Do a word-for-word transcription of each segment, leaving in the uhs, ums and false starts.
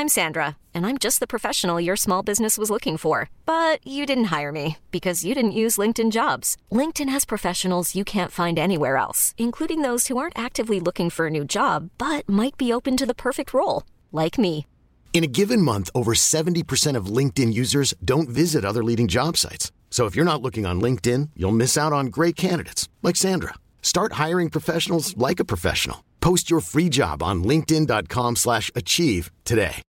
I'm Sandra, and I'm just the professional your small business was looking for. But you didn't hire me because you didn't use LinkedIn Jobs. LinkedIn has professionals you can't find anywhere else, including those who aren't actively looking for a new job, but might be open to the perfect role, like me. In a given month, over seventy percent of LinkedIn users don't visit other leading job sites. So if you're not looking on LinkedIn, you'll miss out on great candidates like Sandra. Start hiring professionals like a professional. Post your free job on linkedin.com slash achieve today.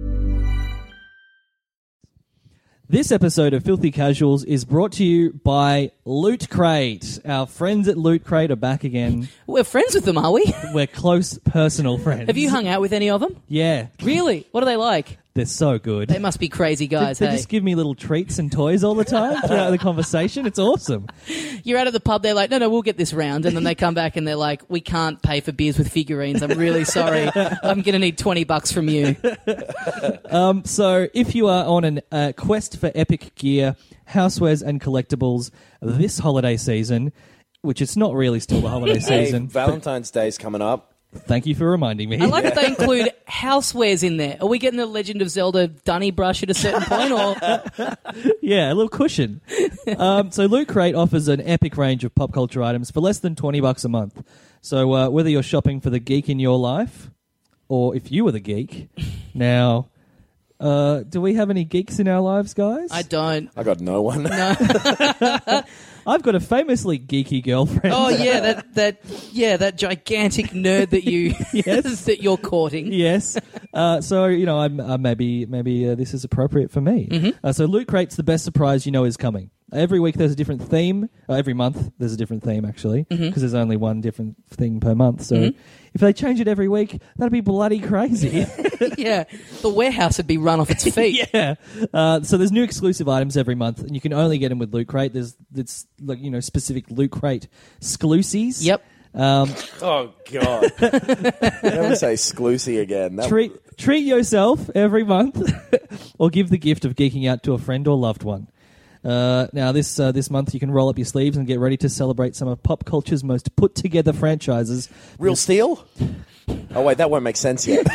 This episode of Filthy Casuals is brought to you by Loot Crate. Our friends at Loot Crate are back again. We're friends with them, are we? We're close personal friends. Have you hung out with any of them? Yeah. Really? What are they like? They're so good. They must be crazy guys, They, they hey? just give me little treats and toys all the time throughout the conversation. It's awesome. You're out at the pub, they're like, no, no, we'll get this round. And then they come back and they're like, we can't pay for beers with figurines. I'm really sorry. I'm going to need twenty bucks from you. Um, so if you are on a uh, quest for epic gear, housewares and collectibles this holiday season, which it's not really still the holiday Hey, season. Valentine's Day's coming up. Thank you for reminding me. I like that they include housewares in there. Are we getting the Legend of Zelda dunny brush at a certain point? Or Yeah, a little cushion. um, so Loot Crate offers an epic range of pop culture items for less than twenty bucks a month. So uh, whether you're shopping for the geek in your life, or if you were the geek, now, uh, do we have any geeks in our lives, guys? I don't. I got no one. No. I've got a famously geeky girlfriend. Oh yeah, that that yeah, that gigantic nerd that you Yes. that you're courting. Yes. Uh, so, you know, I'm, uh, maybe maybe uh, this is appropriate for me. Mm-hmm. Uh, so Loot Crate's the best surprise you know is coming. Every week there's a different theme. Uh, every month there's a different theme, actually, because Mm-hmm. there's only one different thing per month. So if they change it every week, that'd be bloody crazy. Yeah, the warehouse would be run off its feet. Yeah. Uh, so there's new exclusive items every month, and you can only get them with Loot Crate. There's it's like you know specific Loot Crate exclusives. Yep. Um, Oh, God. Never say Sclusy again. That- treat treat yourself every month, or give the gift of geeking out to a friend or loved one. Uh, now, this uh, this month you can roll up your sleeves and get ready to celebrate some of pop culture's most put together franchises. Real Steel? Oh, wait, that won't make sense yet.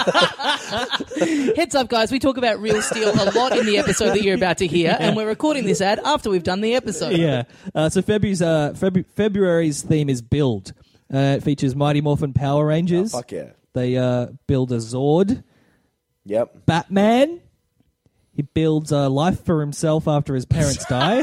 Heads up, guys, we talk about Real Steel a lot in the episode that you're about to hear, and we're recording this ad after we've done the episode. Yeah. Uh, so February's uh, Febu- February's theme is Build. Uh, it features Mighty Morphin Power Rangers. Oh, fuck yeah. They uh, build a Zord. Yep. Batman. He builds a life for himself after his parents die.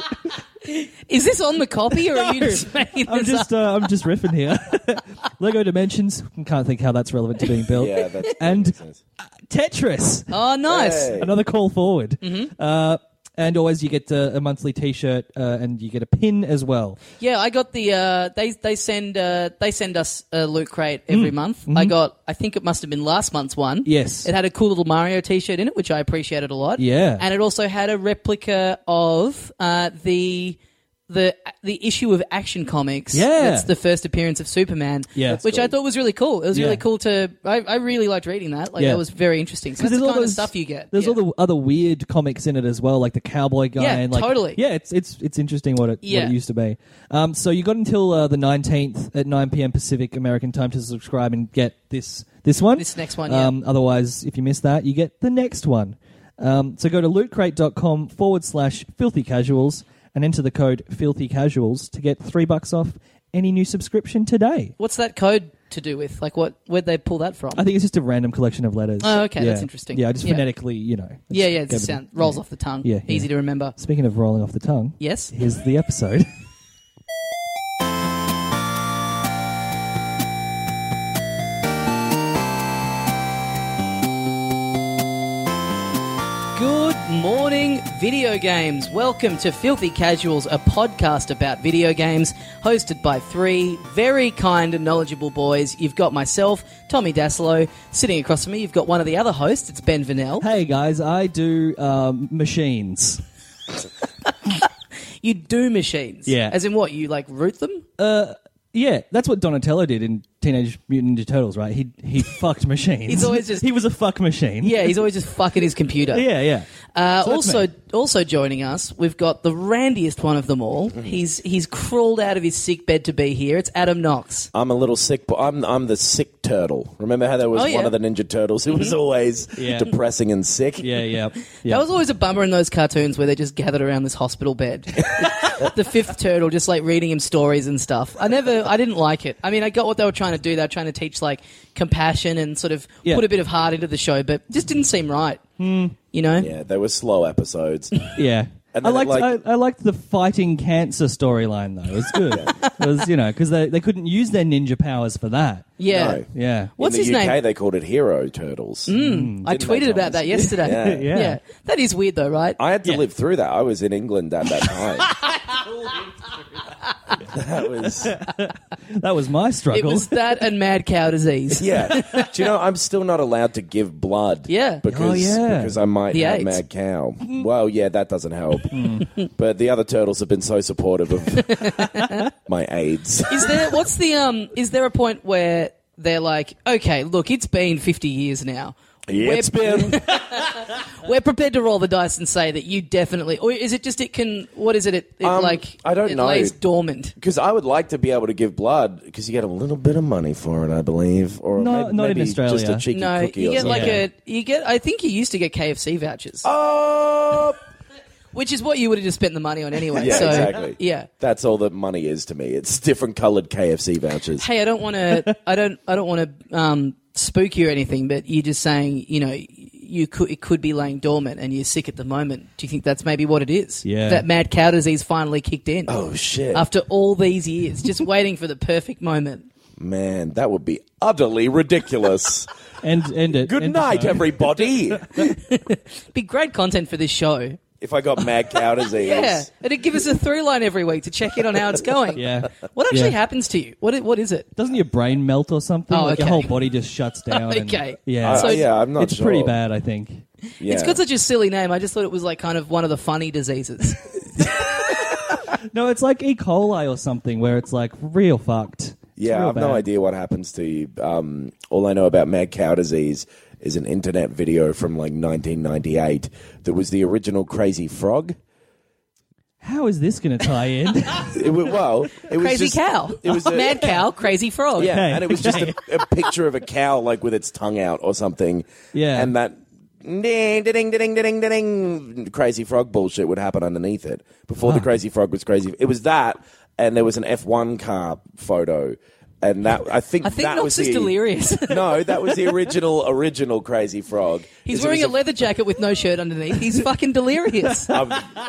Is this on the copy, or are you just making I'm this just up? uh, I'm just riffing here. Lego Dimensions. Can't think how that's relevant to being built. Yeah, that's And makes sense. Tetris. Oh, nice. Hey. Another call forward. Mm-hmm. Uh, and always you get uh, a monthly T-shirt uh, and you get a pin as well. Yeah, I got the. Uh, they they send uh, they send us a Loot Crate every month. I got. I think it must have been last month's one. Yes. It had a cool little Mario T-shirt in it, which I appreciated a lot. Yeah. And it also had a replica of uh, the. The the issue of Action Comics. Yeah. That's the first appearance of Superman. Yeah. That's which I cool. thought was really cool. It was Yeah. really cool to. I, I really liked reading that. Like Yeah. that was very interesting. So that's there's the all kind those of stuff you get. There's yeah. all the other weird comics in it as well, like the cowboy guy. Yeah, and like, totally. Yeah, it's it's it's interesting what it Yeah. what it used to be. Um, so you got until uh, the nineteenth at nine p.m. Pacific American time to subscribe and get this this one. This next one, yeah. Um, otherwise, if you miss that, you get the next one. Um, so go to lootcrate.com forward slash filthy casuals and enter the code filthy casuals to get three bucks off any new subscription today. What's that code to do with? Like, what? Where'd they pull that from? I think it's just a random collection of letters. Oh, okay, Yeah. that's interesting. Yeah, just Yeah. phonetically, you know. yeah, yeah. Go It with sound, it. rolls Yeah. off the tongue. Yeah, Easy yeah. to remember. Speaking of rolling off the tongue, Yes. here's the episode. Good morning, video games. Welcome to Filthy Casuals, a podcast about video games, hosted by three very kind and knowledgeable boys. You've got myself, Tommy Daslow, sitting across from me. You've got one of the other hosts. It's Ben Vanel. Hey guys, I do um, machines. You do machines. Yeah. As in what? You, like, root them? Uh, yeah, that's what Donatello did in Teenage Mutant Ninja Turtles, right? He he fucked machines. He's always just- he was a fuck machine. Yeah, he's always just fucking his computer. yeah, yeah. Uh, So that's also, me. also joining us, we've got the randiest one of them all. Mm-hmm. He's he's crawled out of his sick bed to be here. It's Adam Knox. I'm a little sick. But I'm I'm the sick turtle. Remember how there was Oh, yeah. one of the Ninja Turtles who was always Yeah. depressing and sick? Yeah, yeah. That yeah. was always a bummer in those cartoons where they just gathered around this hospital bed. The fifth turtle just like reading him stories and stuff. I never, I didn't like it. I mean, I got what they were trying to do. They were trying to teach like compassion and sort of Yeah. put a bit of heart into the show, but it just didn't seem right. You know? Yeah, they were slow episodes. Yeah. And I then it, liked like- I, I liked the fighting cancer storyline though. It was good. It was, you know, because they, they couldn't use their ninja powers for that. Yeah. No. Yeah. What's In the his U K, name? they called it Hero Turtles. I Didn't they, tweeted about Thomas? that yesterday. Yeah. Yeah. That is weird though, right? I had to Yeah. live through that. I was in England at that time. that was That was my struggle. It was that and mad cow disease. yeah. Do you know I'm still not allowed to give blood? Yeah. because Oh, yeah. because I might The have AIDS. mad cow. Well, yeah, that doesn't help. But the other turtles have been so supportive of my AIDS. Is there what's the um is there a point where they're like, okay, look, it's been fifty years now. Yeah, it's We're- been. We're prepared to roll the dice and say that you definitely, or is it just it can? What is it? It, it Um, like I don't it know. lays dormant. Because I would like to be able to give blood because you get a little bit of money for it, I believe, or No, maybe, not in maybe Australia. just a cheeky No, cookie you or get something. like Yeah. a you get. I think you used to get K F C vouchers, Oh, which is what you would have just spent the money on anyway. yeah, so, exactly. Yeah. That's all that money is to me. It's different coloured K F C vouchers. Hey, I don't want to. I don't. I don't want to um, spook you or anything, but you're just saying, you know, you could it could be laying dormant and you're sick at the moment. Do you think that's maybe what it is? Yeah. That mad cow disease finally kicked in. Oh shit, After all these years, just waiting for the perfect moment. man, that would be utterly ridiculous. End, end it. Good End the night, show. everybody. Be great content for this show. If I got mad cow disease, Yeah, it'd give us a through line every week to check in on how it's going. Yeah. What actually Yeah. happens to you? What i- what is it? Doesn't your brain melt or something? Oh, like your okay. whole body just shuts down. and- Okay. yeah. Uh, So- yeah, I'm not it's sure. pretty bad, I think. Yeah. It's got such a silly name. I just thought it was like kind of one of the funny diseases. No, it's like E. coli or something where it's like real fucked. It's Yeah, real I've no bad. idea what happens to you. Um, all I know about mad cow disease is an internet video from like nineteen ninety-eight that was the original Crazy Frog. How is this going to tie in? It was, well, it was Crazy just, cow. It was a, Mad cow, crazy frog. yeah, Okay, and it was just a, a picture of a cow like with its tongue out or something. Yeah. and that ding ding ding ding ding ding Crazy Frog bullshit would happen underneath it before the Crazy Frog was crazy. It was that, and there was an F one car photo. And that I think I think that Knox was is the delirious. no, that was the original original Crazy Frog. He's It wearing was a leather jacket with no shirt underneath. He's fucking delirious. Um,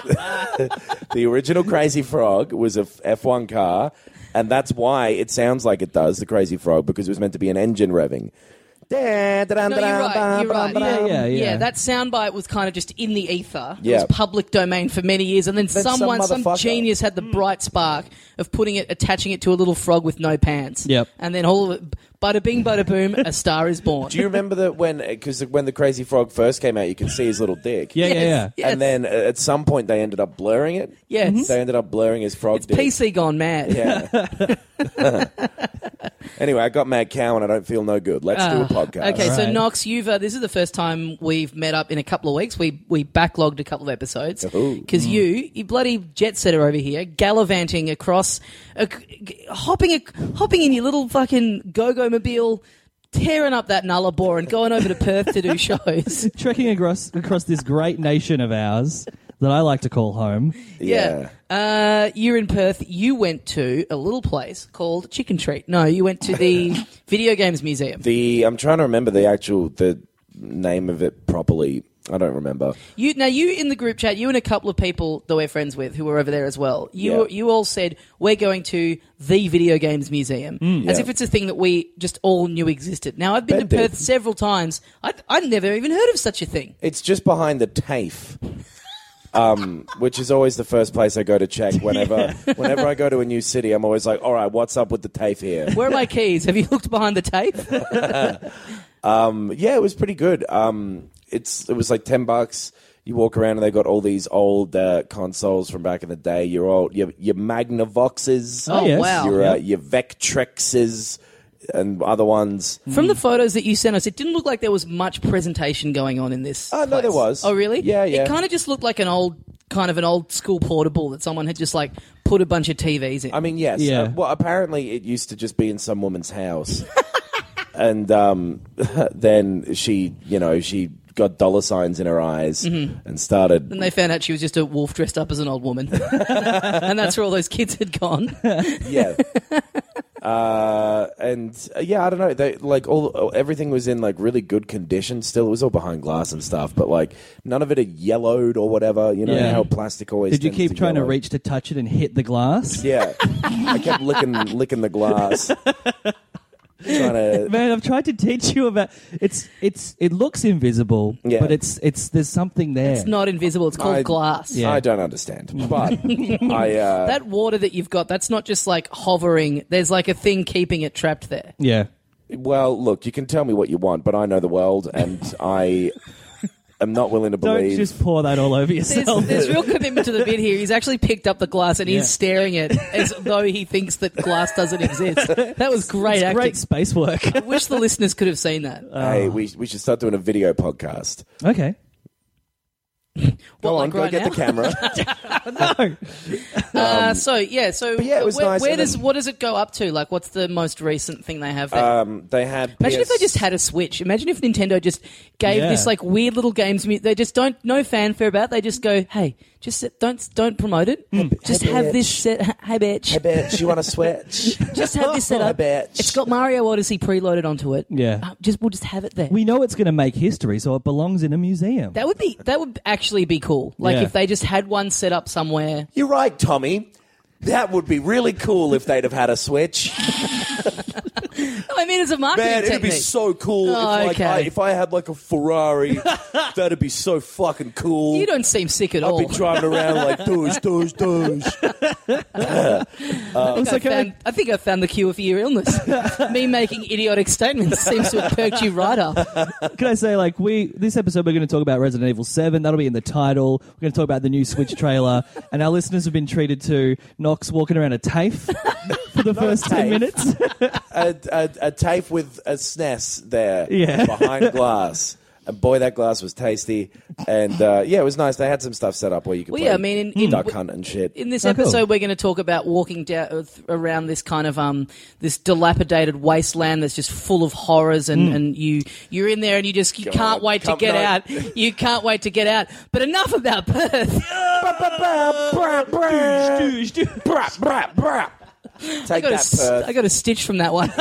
the original Crazy Frog was a F one car, and that's why it sounds like it does, the Crazy Frog, because it was meant to be an engine revving. No, you're right. You're right. Yeah, yeah, yeah. That soundbite was kind of just in the ether. It Yeah. was public domain for many years, and then, Then some someone, some, motherfucker- genius, had the bright spark of putting it, attaching it to a little frog with no pants. Yep. And then all of it, bada bing, bada boom, a star is born. Do you remember that when, because when the Crazy Frog first came out, you could see his little dick. Yeah, yeah, yeah. Yes, yes. And then uh, at some point they ended up blurring it. Yes. They ended up blurring his frog It's dick. P C gone mad. Yeah. Anyway, I got mad cow and I don't feel no good. Let's do a podcast. Uh, Okay, so Right. Knox, you've uh, this is the first time we've met up in a couple of weeks. We we backlogged a couple of episodes Ooh. because you, you bloody jet setter over here, gallivanting across, uh, g- hopping a, hopping in your little fucking go-go mobile, tearing up that Nullarbor and going over to Perth to do shows. Trekking across across this great nation of ours that I like to call home. Yeah. Uh, you're in Perth. You went to a little place called Chicken Treat. No, you went to the Video Games Museum. The I'm trying to remember the actual the name of it properly. I don't remember. You now you in the group chat, you and a couple of people that we're friends with who were over there as well. You Yeah. you all said we're going to the Video Games Museum, as Yeah. if it's a thing that we just all knew existed. Now I've been Bet to did. Perth several times. I I never even heard of such a thing. It's just behind the TAFE, um, which is always the first place I go to check whenever whenever I go to a new city. I'm always like, all right, what's up with the TAFE here? Where are my keys? Have you looked behind the tape? Um, yeah, it was pretty good. Um, it's it was like ten bucks. You walk around and they got all these old uh, consoles from back in the day. Your old your your Magnavoxes. Oh, yes. wow. Your uh, Yep. your Vectrexes. and other ones. From the photos that you sent us, it didn't look like there was much presentation going on in this. Oh, no, place. there was. Oh, really? Yeah, yeah. It kind of just looked like an old, kind of an old school portable that someone had just like put a bunch of T Vs in. I mean, yes. Yeah. Uh, well, apparently it used to just be in some woman's house. And um, then she, you know, she got dollar signs in her eyes Mm-hmm. and started. and they found out she was just a wolf dressed up as an old woman. And that's where all those kids had gone. Yeah. Uh, and uh, yeah, I don't know. They like all everything was in like really good condition. Still, it was all behind glass and stuff, but like none of it had yellowed or whatever. You know Yeah. how plastic always. Did you tends keep to trying to yellow. reach to touch it and hit the glass? Yeah, I kept licking licking the glass. Trying to. Man, I've tried to teach you about it's it's it looks invisible, Yeah. but it's it's there's something there. It's not invisible. It's called I- glass. Yeah. I don't understand, but I. Uh, That water that you've got, that's not just like hovering. There's like a thing keeping it trapped there. Yeah. Well, look, you can tell me what you want, but I know the world, and I am not willing to Don't believe. just pour that all over There's, yourself. there's real commitment to the bit here. He's actually picked up the glass and Yeah. he's staring at it as though he thinks that glass doesn't exist. That was great It's acting. great space work. I wish the listeners could have seen that. Hey, we we should start doing a video podcast. Okay. Go What, on, like go right get now? the camera. No. Uh, so yeah, so yeah, it was where, nice, where and does then- what does it go up to? Like, what's the most recent thing they have there? Um, they had. Imagine if P S they just had a Switch. Imagine if Nintendo just gave Yeah. this like weird little games. mu- They just don't no fanfare about it. They just go, hey, just sit, don't don't promote it. Just Hey, have bitch. this set. Hey, bitch. Hey, bitch, you want to switch? Just have this set Hey, up. bitch. It's got Mario Odyssey preloaded onto it. Yeah. Uh, just we'll just have it there. We know it's going to make history, so it belongs in a museum. that would be that would actually be cool. Like Yeah. if they just had one set up somewhere. You're right, Tommy. That would be really cool if they'd have had a switch. No, I mean it's a marketing Man, it'd technique. be so cool if, Oh, like, okay. I, if I had like a Ferrari. That'd be so fucking cool. You don't seem sick at I'd all. be driving around like douche, douche, douche. I, think I, found, I think I found the cure for your illness. Me making idiotic statements seems to have perked you right up. Can I say, like, we this episode we're going to talk about Resident Evil seven. That'll be in the title. We're going to talk about the new Switch trailer, and our listeners have been treated to Knox walking around a TAFE for the first ten TAFE. minutes. a, a, a tape with a S N E S there Yeah. behind glass. And boy, that glass was tasty. And uh, yeah, it was nice. They had some stuff set up where you could Well, play yeah, I mean, in- in- duck hunt and shit. In this Oh, cool. episode, we're going to talk about walking down around this kind of um this dilapidated wasteland that's just full of horrors, and, and you you're in there and you just you God, can't wait to come get night. out. You can't wait to get out. But enough about Perth. Brap, brap, brap. I Take got, a, that, s- Perth. I got a stitch from that one.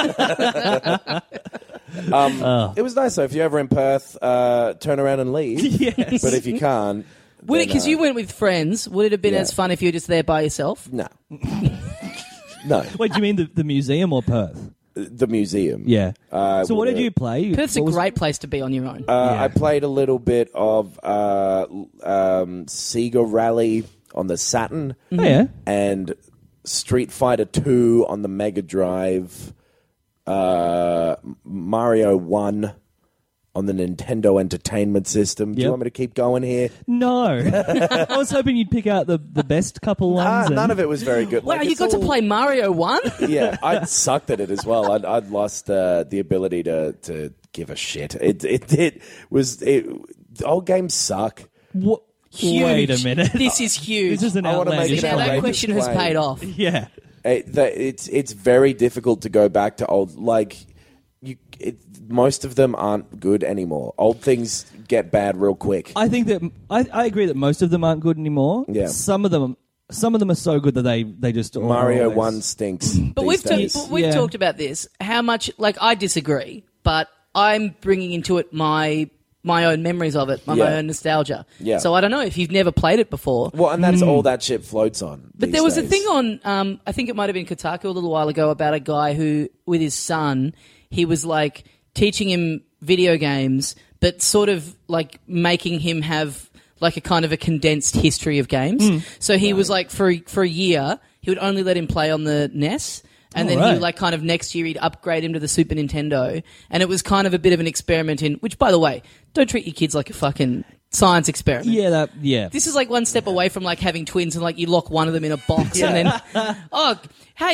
Um, It was nice. So if you're ever in Perth, uh, turn around and leave. Yes. But if you can't, Would it then, because uh, you went with friends? Would it have been yeah. as fun if you were just there by yourself? no, no, Wait, do you mean the, the museum or Perth? the museum. Yeah. Uh, so what did would've- you play? Perth's a What was- great place to be on your own. Uh, Yeah. I played a little bit of uh, um, Sega Rally on the Saturn. Oh, yeah. And Street Fighter two on the Mega Drive, uh, Mario one on the Nintendo Entertainment System. Do you Yep. want me to keep going here? No. I was hoping you'd pick out the, the best couple ones. Ah, and- none of it was very good. wow, Like, you it's got to all- play Mario one? Yeah, I sucked at it as well. I'd, I'd lost uh, the ability to, to give a shit. It it, it was it. Old games suck. What? Huge. Wait a minute. This is huge. This is an I wanna make outlandish an now that outrageous question has claim. paid off. Yeah. It, that, it's it's very difficult to go back to old like you. It, most of them aren't good anymore. Old things get bad real quick. I think that I, I agree that most of them aren't good anymore. Yeah. Some of them some of them are so good that they, they just are Mario always- One stinks. But these we've ta- days. but we've Yeah. talked about this. How much? Like, I disagree, but I'm bringing into it my my own memories of it, my, my Yeah. own nostalgia. Yeah. So I don't know if you've never played it before. Well, and that's all that shit floats on. But these there was a days. thing on, um, I think it might have been Kotaku a little while ago, about a guy who, with his son, he was like teaching him video games, but sort of like making him have like a kind of a condensed history of games. So he was like, for for a year, he would only let him play on the N E S. And Oh, then right. he, like, kind of next year he'd upgrade him to the Super Nintendo. And it was kind of a bit of an experiment in, which, by the way, don't treat your kids like a fucking science experiment. Yeah, that yeah. This is like one step away from like having twins and like you lock one of them in a box and then, oh, hey,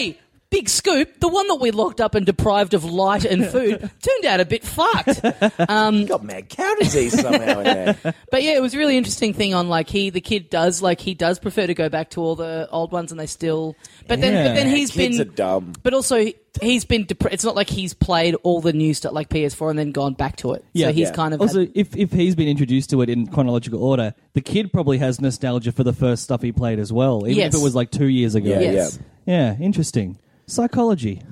big scoop, the one that we locked up and deprived of light and food turned out a bit fucked. Um, Got mad cow disease somehow in there. but yeah, it was a really interesting thing on like he, the kid does like he does prefer to go back to all the old ones, and they still. But then, Yeah. but then he's Kids been are dumb. But also, he's been. Dep- it's not like he's played all the new stuff like P S four and then gone back to it. Yeah. so he's Yeah. kind of Also, had- if, if he's been introduced to it in chronological order, the kid probably has nostalgia for the first stuff he played as well, even Yes. if it was like two years ago. Yeah, Yes. Yeah, interesting. Psychology.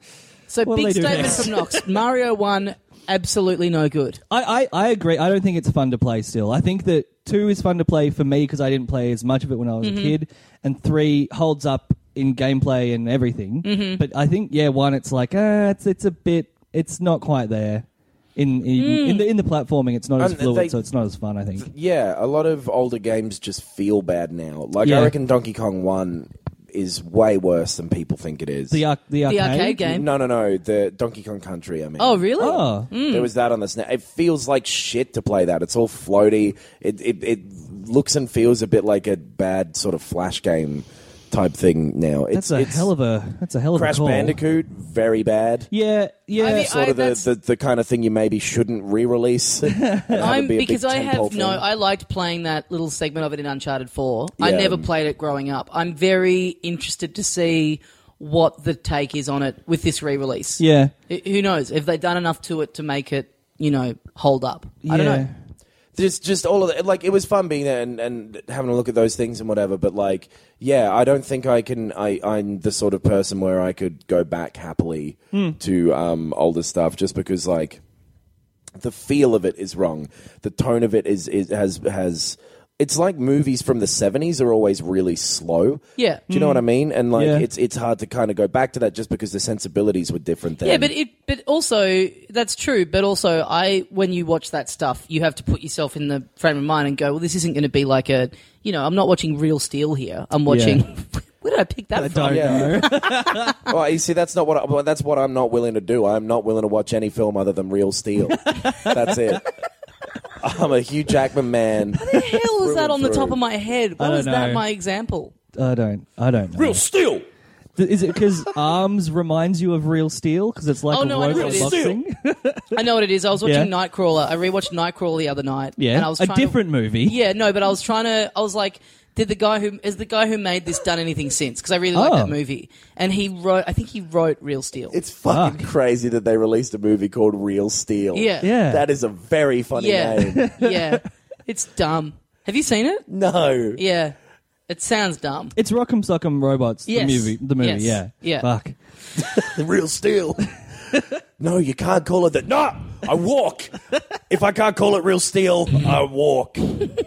so what'll big they do statement next? from Knox. Mario one, absolutely no good. I, I, I agree. I don't think it's fun to play still. I think that two is fun to play for me because I didn't play as much of it when I was Mm-hmm. a kid, and three holds up in gameplay and everything. Mm-hmm. But I think, yeah, one, it's like, ah, it's, it's a bit, it's not quite there. In in, Mm. in the in the platforming, it's not as And fluid, they- so it's not as fun, I think. Yeah, a lot of older games just feel bad now. Like, Yeah. I reckon Donkey Kong one is way worse than people think it is. The, arc, the arcade? The arcade game. No, no, no. The Donkey Kong Country, I mean. Oh, really? Oh. There was that on the S N E S. It feels like shit to play that. It's all floaty. It, it it looks and feels a bit like a bad sort of flash game type thing now. It's, That's a it's hell of a that's a hell of Crash a call. Bandicoot, very bad. Yeah, yeah. I mean, Sort I- of the, that's- the, the kind of thing you maybe shouldn't re-release. And have it I'm be a big because I have tentpole no. thing. I liked playing that little segment of it in Uncharted four. I Yeah. never played it growing up. I'm very interested to see what the take is on it with this re-release. yeah. Who- Who knows? Have they done enough to it to make it, you know, hold up? I don't Yeah. know. Just, just all of it. Like, it was fun being there and, and having a look at those things and whatever. But like, yeah, I don't think I can. I, I'm the sort of person where I could go back happily Hmm. to um, older stuff, just because like the feel of it is wrong. The tone of it is, is has has. It's like movies from the seventies are always really slow. Yeah. Do you know what I mean? And like, Yeah. it's it's hard to kind of go back to that just because the sensibilities were different then. Yeah, but it, but also that's true. But also, I when you watch that stuff, you have to put yourself in the frame of mind and go, well, this isn't going to be like a, you know, I'm not watching Real Steel here. I'm watching. Where did I pick that I from? don't Yeah. know. Well, you see, that's not what I, well, that's what I'm not willing to do. I'm not willing to watch any film other than Real Steel. That's it. I'm a Hugh Jackman man. What the hell was Through that and on the through. top of my head? Why I don't was that know. my example? I don't. I don't know. Steel. Th- Is it because Arms reminds you of Real Steel? Because it's like Oh, a no, I know robot what it is. boxing. I know what it is. I was watching Yeah. Nightcrawler. I rewatched Nightcrawler the other night. Yeah, and I was a trying different to, movie. Yeah, no, but I was trying to. I was like, did the guy who is the guy who made this done anything since? Because I really like Oh. that movie, and he wrote. I think he wrote Real Steel. It's fucking crazy that they released a movie called Real Steel. yeah, Yeah. That is a very funny yeah, name. yeah. It's dumb. Have you seen it? No. Yeah, it sounds dumb. It's Rock'em Sock'em Robots. Yes. The movie. The movie. Yes. Yeah. Yeah. Fuck. Real Steel. No, you can't call it that. No, I walk. If I can't call it Real Steel, I walk.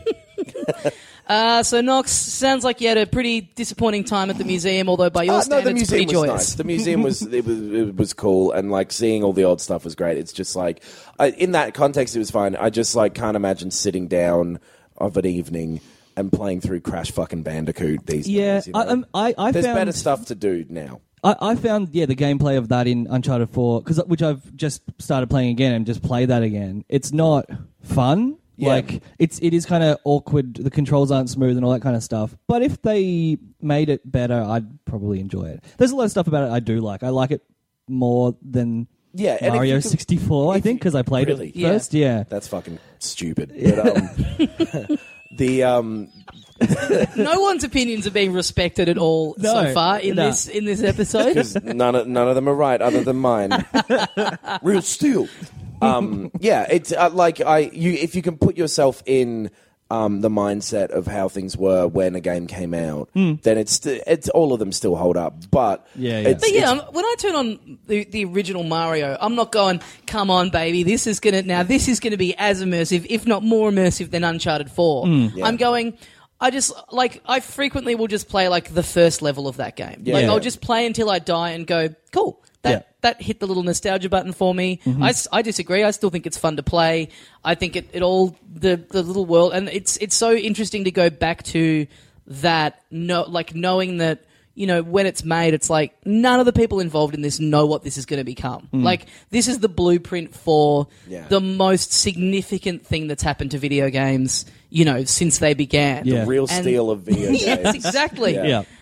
Uh, so Knox, sounds like you had a pretty disappointing time at the museum. Although by your Uh, no, standards, the museum pretty was joyous. nice. The museum was it was it was cool, and like seeing all the old stuff was great. It's just like I, in that context, it was fine. I just like can't imagine sitting down of an evening and playing through Crash fucking Bandicoot these Yeah. days. You know? I, um, I, I There's found better stuff to do now. I, I found yeah the gameplay of that in Uncharted four, cause, which I've just started playing again and just play that again. It's not fun. Yeah. Like it's it is kind of awkward. The controls aren't smooth and all that kind of stuff. But if they made it better, I'd probably enjoy it. There's a lot of stuff about it I do like. I like it more than Yeah, and if Mario you could- sixty-four. I if think you- because I played Really? it Yeah. first. Yeah. That's fucking stupid. But, um, the um, No one's opinions are being respected at all so No, far in no. this in this episode. because none of, none of them are right other than mine. Real Steel. Um, yeah, it's uh, like I you if you can put yourself in um, the mindset of how things were when a game came out, then it's st- it's all of them still hold up. But Yeah, yeah. it's, But yeah, it's- I'm- when I turn on the, the original Mario, I'm not going, come on, baby, this is gonna now this is gonna be as immersive, if not more immersive than Uncharted four. Yeah. I'm going. I just like I frequently will just play like the first level of that game. Yeah. Like Yeah. I'll just play until I die and go, cool. That Yeah. that hit the little nostalgia button for me. I, s- I disagree. I still think it's fun to play. I think it, it all the the little world, and it's it's so interesting to go back to that. No, like knowing that. You know, when it's made, it's like none of the people involved in this know what this is going to become. Like, this is the blueprint for Yeah. the most significant thing that's happened to video games, you know, since they began. Yeah. the real And- steel of video games. Yes, exactly. Yeah. Yeah.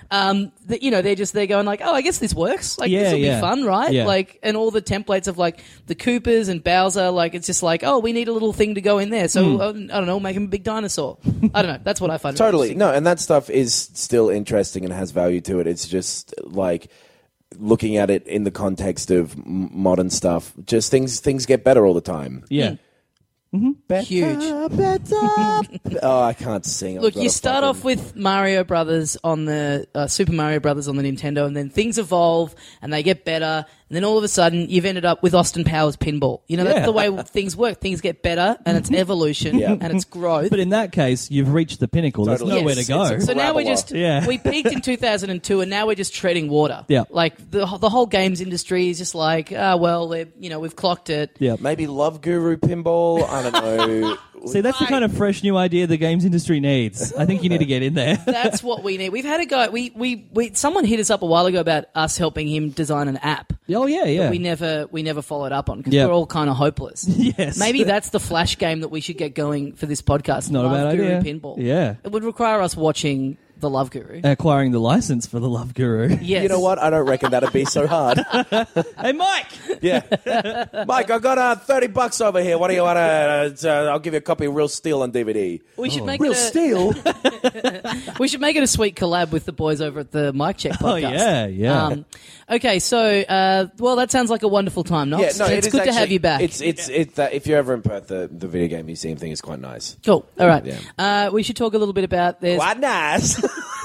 um, that, you know, they're just they're going like, oh, I guess this works. Like Yeah, this will yeah. be fun, right? Yeah. Like, and all the templates of like the Koopas and Bowser, like it's just like, oh, we need a little thing to go in there. So Hmm. uh, I don't know, make him a big dinosaur. I don't know. That's what I find Totally. interesting. No, and that stuff is still interesting and has value to it. It's just like looking at it in the context of m- modern stuff. Just things things get better all the time. Yeah. Better, Huge. better. Oh, I can't sing. I've Look, got you a start fucking- off with Mario Brothers on the uh, Super Mario Brothers on the Nintendo, and then things evolve and they get better, and then all of a sudden you've ended up with Austin Powers Pinball. You know, Yeah. that's the way things work. Things get better, and it's evolution Yeah. and it's growth. But in that case, you've reached the pinnacle. Totally. There's nowhere Yes. to go. So now we're Parabola. just Yeah. we peaked in two thousand two, and now we're just treading water. Yeah. like the the whole games industry is just like, ah, well, they're- you know, we've clocked it. yeah. Maybe Love Guru Pinball. I don't know. See, that's the kind of fresh new idea the games industry needs. I think you need to get in there. That's what we need. We've had a guy. We, we we someone hit us up a while ago about us helping him design an app. Oh yeah, yeah. That we never we never followed up on because Yeah. we're all kind of hopeless. Yes. Maybe that's the flash game that we should get going for this podcast. Not a Love bad Guru idea. Pinball. Yeah. It would require us watching The Love Guru. Acquiring the license for the Love Guru. Yes. You know what? I don't reckon that'd be so hard. Hey, Mike. Yeah, Mike, I got uh, thirty bucks over here. What do you want to? Uh, I'll give you a copy of Real Steel on D V D. We should make Real it a, Steel. we should make it a sweet collab with the boys over at the Mic Check podcast. Oh, yeah, yeah. Um, okay, so uh, well, that sounds like a wonderful time. Knox. Yeah, no, it's it is good to have actually- you back. It's it's it. That if you're ever in Perth, the, the video game museum thing is quite nice. cool. All right, Yeah. uh, we should talk a little bit about there's. Quite nice.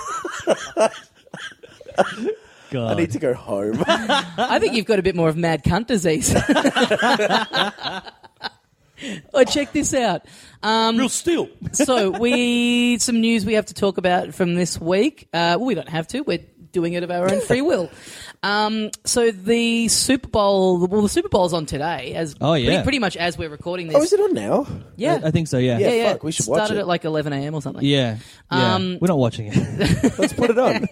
God. I need to go home. I think you've got a bit more of mad cunt disease. Oh, check this out. Um, Real Steel. so we some news we have to talk about from this week. Uh, well, we don't have to. We're doing it of our own free will. Um, so the Super Bowl, well, the Super Bowl's on today, as Oh, yeah. pretty, pretty much as we're recording this. Oh, is it on now? Yeah, I think so, yeah. Yeah. yeah, yeah. fuck, we should watch Started it. at like eleven a.m. or something. Yeah. yeah. Um, We're not watching it. Let's put it on.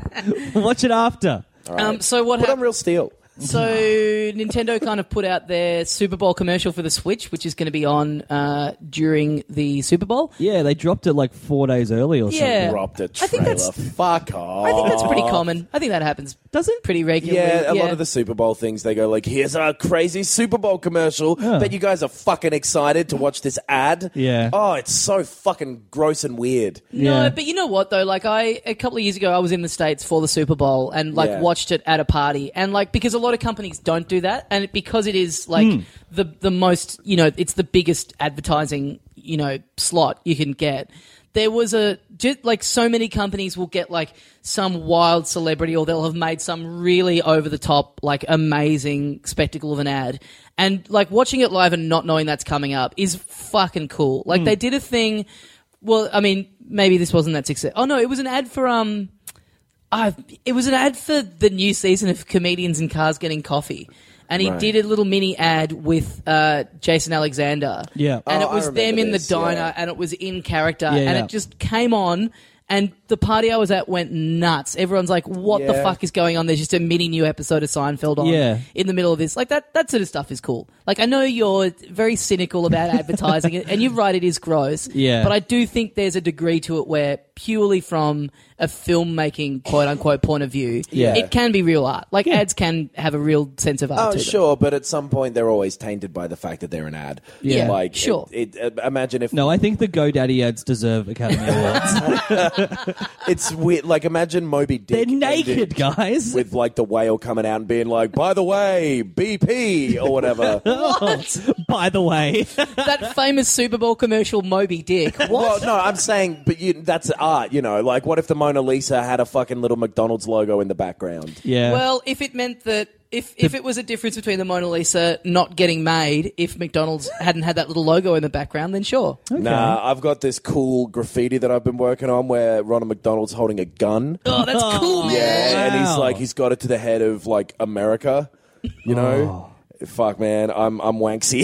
Watch it after. All right. Um, so what Put on happened? Real Steel. So Nintendo kind of put out their Super Bowl commercial for the Switch, which is going to be on uh, during the Super Bowl. Yeah, they dropped it like four days early or Yeah. Dropped a I trailer. think that's- Fuck off. I think that's pretty common. I think that happens. Does it? Pretty regularly. Yeah, a lot of the Super Bowl things, they go like, here's our crazy Super Bowl commercial. Yeah. Bet you guys are fucking excited to watch this ad. Yeah. Oh, it's so fucking gross and weird. No, Yeah. but you know what though? Like I, a couple of years ago, I was in the States for the Super Bowl and like Yeah. watched it at a party, and like because a lot of companies don't do that, and it, because it is like the the most, you know, it's the biggest advertising, you know, slot you can get. There was a just like so many companies will get like some wild celebrity, or they'll have made some really over the top, like amazing spectacle of an ad, and like watching it live and not knowing that's coming up is fucking cool. Like they did a thing. Well, I mean, maybe this wasn't that success. Oh no, it was an ad for um, uh, it was an ad for the new season of Comedians in Cars Getting Coffee. And he Right. did a little mini ad with uh, Jason Alexander. Yeah. And Oh, it was I remember them in the this, diner, yeah. and it was in character. Yeah, and yeah. it just came on, and the party I was at went nuts. Everyone's like, what the Yeah. fuck is going on? There's just a mini new episode of Seinfeld on Yeah. in the middle of this. Like, that, that sort of stuff is cool. Like, I know you're very cynical about advertising it, and you're right, it is gross. Yeah. But I do think there's a degree to it where, purely from a filmmaking quote-unquote point of view, Yeah. it can be real art. Like, ads can have a real sense of art Oh, to them. sure, but at some point they're always tainted by the fact that they're an ad. Yeah, like sure. It, it, uh, imagine if No, I think the GoDaddy ads deserve Academy Awards. it's weird. Like imagine Moby They're Dick naked, ended guys. with like the whale coming out and being like, "By the way, B P" or whatever. What? By the way. That famous Super Bowl commercial, Moby Dick. What? Well, no, I'm saying, but you, that's art, you know. Like, what if the Mona Lisa had a fucking little McDonald's logo in the background? Yeah. Well, if it meant that, if, if it was a difference between the Mona Lisa not getting made, if McDonald's hadn't had that little logo in the background, then sure. Nah, I've got this cool graffiti that I've been working on where Ronald McDonald's holding a gun. Oh, that's cool, man. Yeah, and he's Wow. like, he's got it to the head of like America, you know. Fuck, man, I'm I'm wanksy.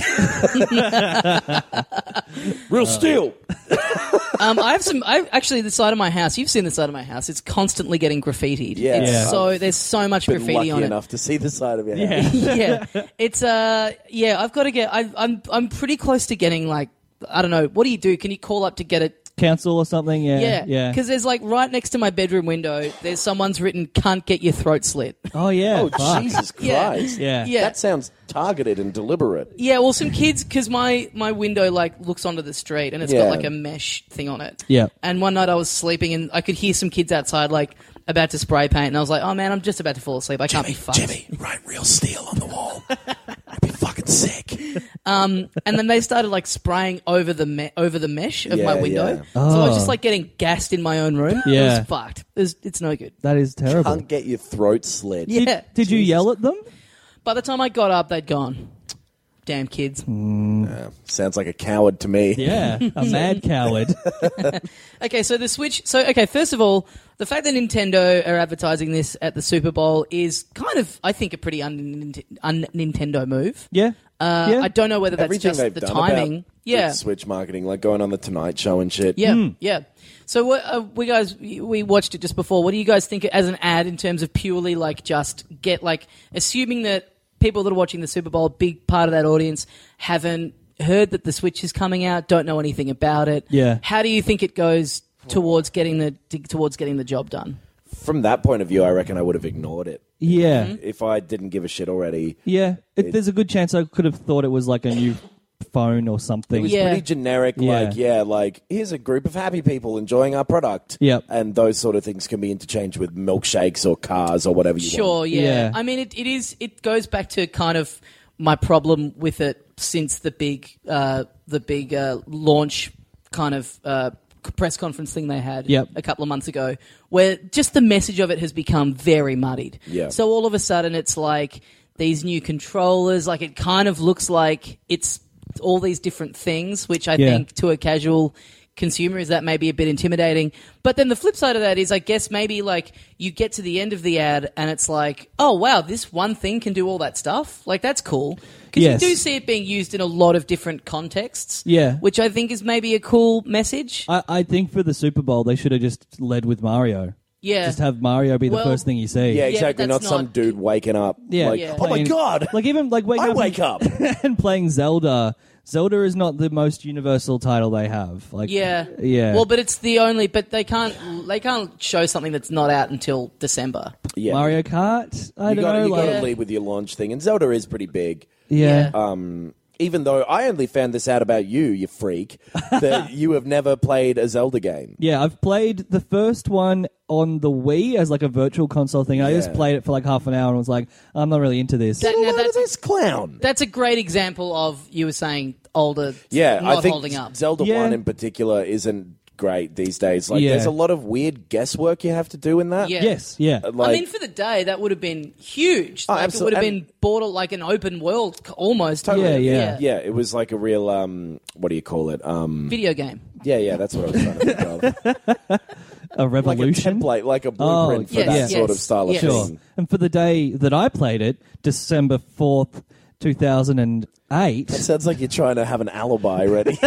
Real steel. Um, I have some. I actually the side of my house. You've seen the side of my house. It's constantly getting graffitied. Yeah. It's Yeah. so there's so much Been graffiti lucky on enough to see the side of your Yeah. house. it. Yeah, it's uh, yeah. I've got to get. I, I'm I'm pretty close to getting like I don't know. What do you do? Can you call up to get it council or something. Yeah, Yeah, yeah. Because there's like right next to my bedroom window, there's someone's written "Can't get your throat slit." Oh yeah. Oh, fuck. Jesus Yeah. Christ. Yeah. Yeah. That sounds targeted and deliberate. Yeah, well, some kids, because my, my window like looks onto the street and it's Yeah. got like a mesh thing on it. Yeah. And one night I was sleeping and I could hear some kids outside like about to spray paint, and I was like, "Oh man, I'm just about to fall asleep. I can't be fucked." Jimmy, write real steel on the wall. I'd be fucking sick. Um, and then they started like spraying over the me- over the mesh of my Yeah, window. yeah. So I was Oh. just like getting gassed in my own room. It Yeah. was fucked. It was, it's no good. That is terrible. Can't get your throat slit. Yeah. Did, did you yell at them? By the time I got up, they'd gone. Damn kids. Yeah, sounds like a coward to me. Yeah, a mad coward. Okay, so the Switch. So, okay, first of all, the fact that Nintendo are advertising this at the Super Bowl is kind of, I think, a pretty un-Nintendo move. Yeah. Uh, Yeah. I don't know whether that's Everything just they've the done timing. about Yeah. the Switch marketing, like going on the Tonight Show and shit. Yeah, yeah. So what, uh, we guys, we watched it just before. What do you guys think as an ad in terms of purely like just get like, assuming that people that are watching the Super Bowl, a big part of that audience, haven't heard that the Switch is coming out, don't know anything about it. Yeah. How do you think it goes towards getting the towards getting the job done? From that point of view, I reckon I would have ignored it. Yeah. Mm-hmm. If I didn't give a shit already. Yeah. If there's a good chance I could have thought it was like a new phone or It something. was Yeah. pretty generic, Yeah. like, yeah, like, here's a group of happy people enjoying our product. Yep. And those sort of things can be interchanged with milkshakes or cars or whatever you Sure, want. yeah. Yeah. I mean, it, it is. It goes back to kind of my problem with it since the big, uh, the big uh, launch kind of uh, press conference thing they had Yep. a couple of months ago, where just the message of it has become very muddied. Yeah. So all of a sudden, it's like these new controllers. Like it kind of looks like it's all these different things, which I Yeah. think to a casual consumer is that maybe a bit intimidating. But then the flip side of that is I guess maybe like you get to the end of the ad and it's like, oh wow, this one thing can do all that stuff. Like that's cool. Because Yes. you do see it being used in a lot of different contexts. Yeah. Which I think is maybe a cool message. I, I think for the Super Bowl, they should have just led with Mario. Yeah. Just have Mario be the Well, first thing you see. Yeah, but exactly. Not, that's some not- dude waking up. Yeah. Like, Yeah. oh my Playing- God. Like even like waking I up wake and, up. and playing Zelda. Zelda is not the most universal title they have. Like Yeah. yeah. Well, but it's the only. But they can't. They can't show something that's not out until December. Yeah. Mario Kart. I you don't gotta, know. you like, gotta Yeah. lead with your launch thing. And Zelda is pretty big. yeah. Um, even though I only found this out about you, you freak, that you have never played a Zelda game. Yeah, I've played the first one on the Wii as like a virtual console thing. I just Yeah. played it for like half an hour and was like, I'm not really into this. That- Get a now load of that's- this clown. That's a great example of you were saying older. Yeah, not I think holding up. Zelda Yeah. one in particular isn't great these days. Like, Yeah. there's a lot of weird guesswork you have to do in that. Yeah. Yes, yeah. Like, I mean, for the day, that would have been huge. Oh, Like, it absolute- would have and- been border like an open world, c- almost. Totally. Yeah, yeah. yeah, it was like a real um, what do you call it? Um, Video game. yeah, yeah, that's what I was trying to think of. A Like a revolution. template, like a blueprint for yes, that sort of yes, style of yes. Sure. thing. And for the day that I played it, December fourth, two thousand eight. It sounds like you're trying to have an alibi ready.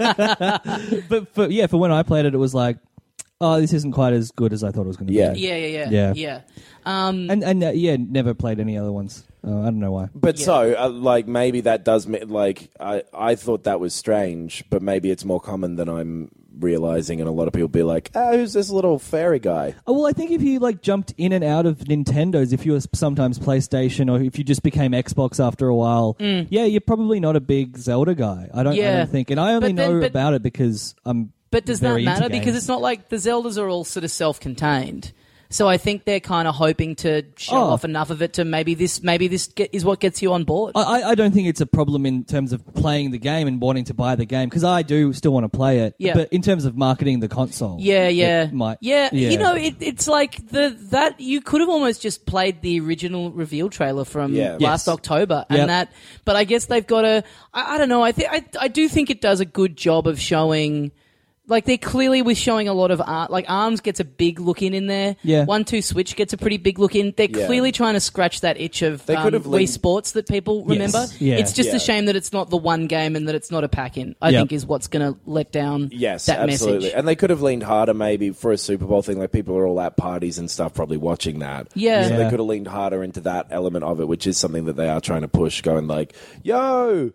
But for, yeah, for when I played it, it was like, oh, this isn't quite as good as I thought it was going to Yeah. be. Yeah, yeah, yeah, Yeah. yeah. Um, And and uh, yeah, never played any other ones. Uh, I don't know why. But Yeah. so, uh, like, maybe that does me- like I I thought that was strange, but maybe it's more common than I'm realizing, and a lot of people be like, "Oh, who's this little fairy guy?" Oh, well, I think if you like jumped in and out of Nintendos, if you were sometimes PlayStation or if you just became Xbox after a while, yeah, you're probably not a big Zelda guy. I don't, I Mm. Yeah. don't think, and I only But then- know but- about it because I'm. But does that very into matter? Because games. it's not like the Zeldas are all sort of self-contained. So I think they're kind of hoping to show Oh. off enough of it to maybe this maybe this get, is what gets you on board. I, I- I don't think it's a problem in terms of playing the game and wanting to buy the game because I do still want to play it. Yeah. But in terms of marketing the console, Yeah, yeah, it might, yeah. yeah. You know, it, it's like the that you could have almost just played the original reveal trailer from Yeah. last Yes. October, and Yep. that. But I guess they've got a. I, I don't know. I think I I do think it does a good job of showing. Like, they're clearly with showing a lot of art. Like, ARMS gets a big look in in there. Yeah. one two Switch gets a pretty big look in. They're Yeah. clearly trying to scratch that itch of They um, could have Wii linked- Sports that people remember. Yeah. It's just Yeah. a shame that it's not the one game and that it's not a pack-in, I Yep. think is what's going to let down Yes, that absolutely. message. And they could have leaned harder maybe for a Super Bowl thing. Like, people are all at parties and stuff probably watching that. Yeah. So Yeah. they could have leaned harder into that element of it, which is something that they are trying to push, going like, yo,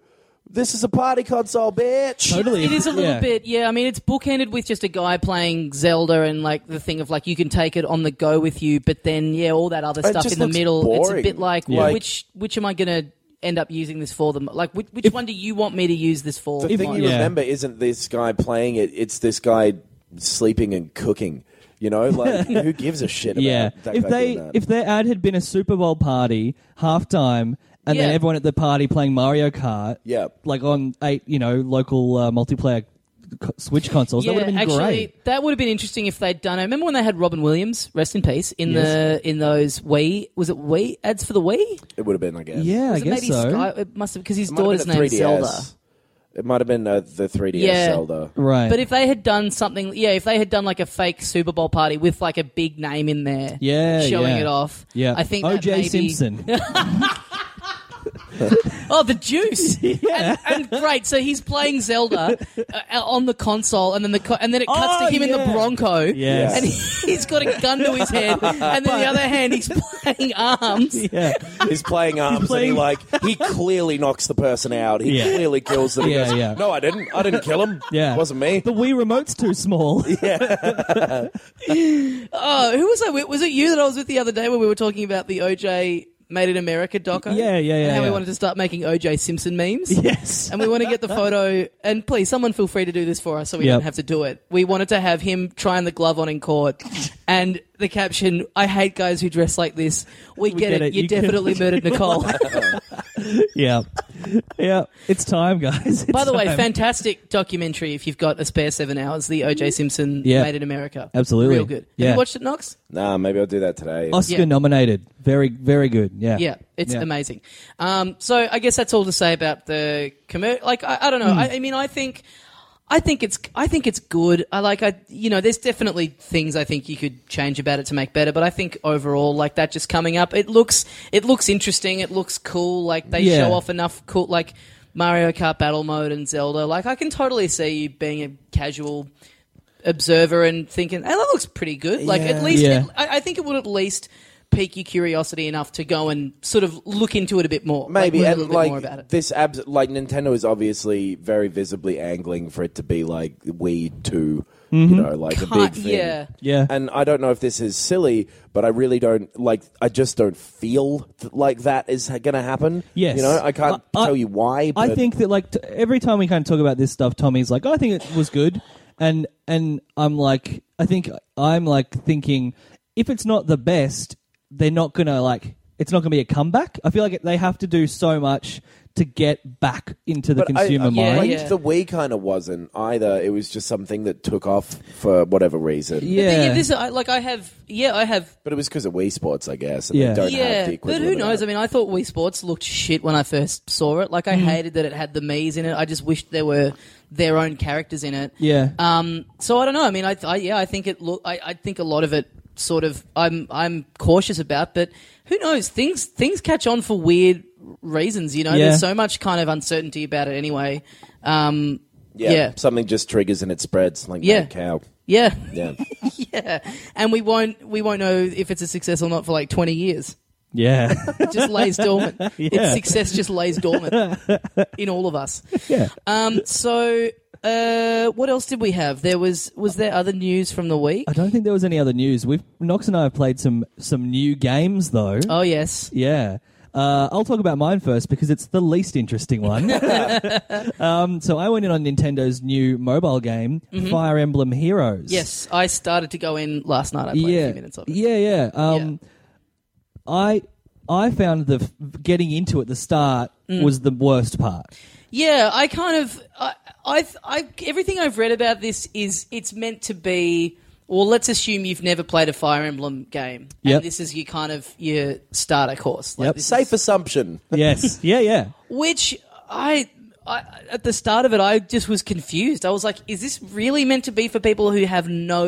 This is a party console, bitch. Totally. It is a little Yeah. bit, yeah. I mean, it's bookended with just a guy playing Zelda and like the thing of like you can take it on the go with you, but then yeah, all that other It stuff just in the looks middle. It's a boring. bit like, Yeah. well, which which am I going to end up using this for? Them like which, which one do you want me to use this for? The thing you Yeah. remember isn't this guy playing it; it's this guy sleeping and cooking. You know, like who gives a shit about Yeah. that If guy they doing that? if their ad had been a Super Bowl party halftime, and then Yeah. everyone at the party playing Mario Kart, Yeah. like on eight, you know, local uh, multiplayer co- Switch consoles, that would have been actually, great. that would have been interesting if they'd done it. Remember when they had Robin Williams, rest in peace, in Yes. the in those Wii? Was it Wii ads for the Wii? It would have been, I guess. Yeah, Was I it guess maybe so. Sky? It must have because his It might have daughter's been a name's 3D S. Zelda. It might have been uh, the three D S Yeah. Zelda. Right. But if they had done something, yeah, if they had done like a fake Super Bowl party with like a big name in there, Yeah, showing yeah. it off, yeah. I think O that J maybe- Simpson. Oh, the juice! and, and great, so he's playing Zelda uh, on the console, and then the co- and then it cuts Oh, to him in the yeah. Bronco, Yes. and he's got a gun to his head, and then the other hand he's playing arms. yeah. He's playing arms playing- and he like he clearly knocks the person out. He Yeah. clearly kills them. He Yeah, goes, yeah. No, I didn't. I didn't kill him. Yeah. It wasn't me. The Wii remote's too small. Oh, who was I with? Was it you that I was with the other day when we were talking about the O J Made in America doco? Yeah, yeah, yeah, And how we yeah. wanted to start making O J Simpson memes. Yes. And we want to get the photo, and please, someone feel free to do this for us so we Yep. don't have to do it. We wanted to have him trying the glove on in court, and the caption, I hate guys who dress like this. We, get, get it. it. You, You can- definitely murdered Nicole. Yeah. Yeah. It's time, guys. By It's the way, time. fantastic documentary if you've got a spare seven hours, the O J Simpson Yeah. Made in America. Absolutely. Real good. Have Yeah. you watched it, Knox? Nah, maybe I'll do that today. Oscar Yeah. nominated. Very, very good. Yeah. Yeah, it's Yeah. amazing. Um, so I guess that's all to say about the commer- Like I, I don't know. Hmm. I, I mean, I think, I think it's, I think it's good. I like, I, you know, there's definitely things I think you could change about it to make better. But I think overall, like that just coming up, it looks, it looks interesting. It looks cool. Like they Yeah. show off enough cool, like Mario Kart Battle Mode and Zelda. Like I can totally see you being a casual observer and thinking, hey, that looks pretty good. Like at Yeah. least, Yeah. it, I, I think it would at least pique your curiosity enough to go and sort of look into it a bit more. Maybe, like, learn a and little like bit more about it. this, abs- like Nintendo is obviously very visibly angling for it to be like Wii two, you know, like a Can't- big thing. yeah. Yeah. And I don't know if this is silly, but I really don't like. I just don't feel th- like that is going to happen. Yes. you know, I can't I- I- tell you why. But I think that like t- every time we kind of talk about this stuff, Tommy's like, I think it was good, and and I'm like, I think I'm like thinking, if it's not the best, they're not gonna like, it's not gonna be a comeback. I feel like they have to do so much to get back into the But I- consumer I, Yeah, mind. like, yeah. the Wii kind of wasn't either. It was just something that took off for whatever reason. Yeah. yeah, this I, like I have, yeah, I have, But it was because of Wii Sports, I guess. And Yeah. they don't have yeah. the But equivalent who of knows? that. I mean, I thought Wii Sports looked shit when I first saw it. Like I hated that it had the Mii's in it. I just wished there were their own characters in it. Yeah. Um. So I don't know. I mean, I, I yeah, I think it look. I, I think a lot of it sort of. I'm I'm cautious about, but who knows? Things things catch on for weird reasons. You know, Yeah. there's so much kind of uncertainty about it anyway. Um. yeah, Yeah. something just triggers and it spreads like Yeah. mad cow. Yeah. Yeah. Yeah. And we won't we won't know if it's a success or not for like twenty years. yeah. It just lays dormant. Yeah. Its success just lays dormant in all of us. yeah. Um. So. Uh, what else did we have? There was was there other news from the week? I don't think there was any other news. We've Knox and I have played some some new games though. Oh yes. Yeah. Uh, I'll talk about mine first because it's the least interesting one. um, so I went in on Nintendo's new mobile game, Fire Emblem Heroes. Yes, I started to go in last night. I played yeah, a few minutes of it. yeah, yeah. Um, I I found the f- getting into at the start Mm. was the worst part. Yeah, I kind of, I, I, I, everything I've read about this is it's meant to be. Well, let's assume you've never played a Fire Emblem game, and Yep. this is your kind of your starter course. Like Yep. this Safe is- assumption. Yes, yeah, yeah. which I, I, at the start of it, I just was confused. I was like, is this really meant to be for people who have no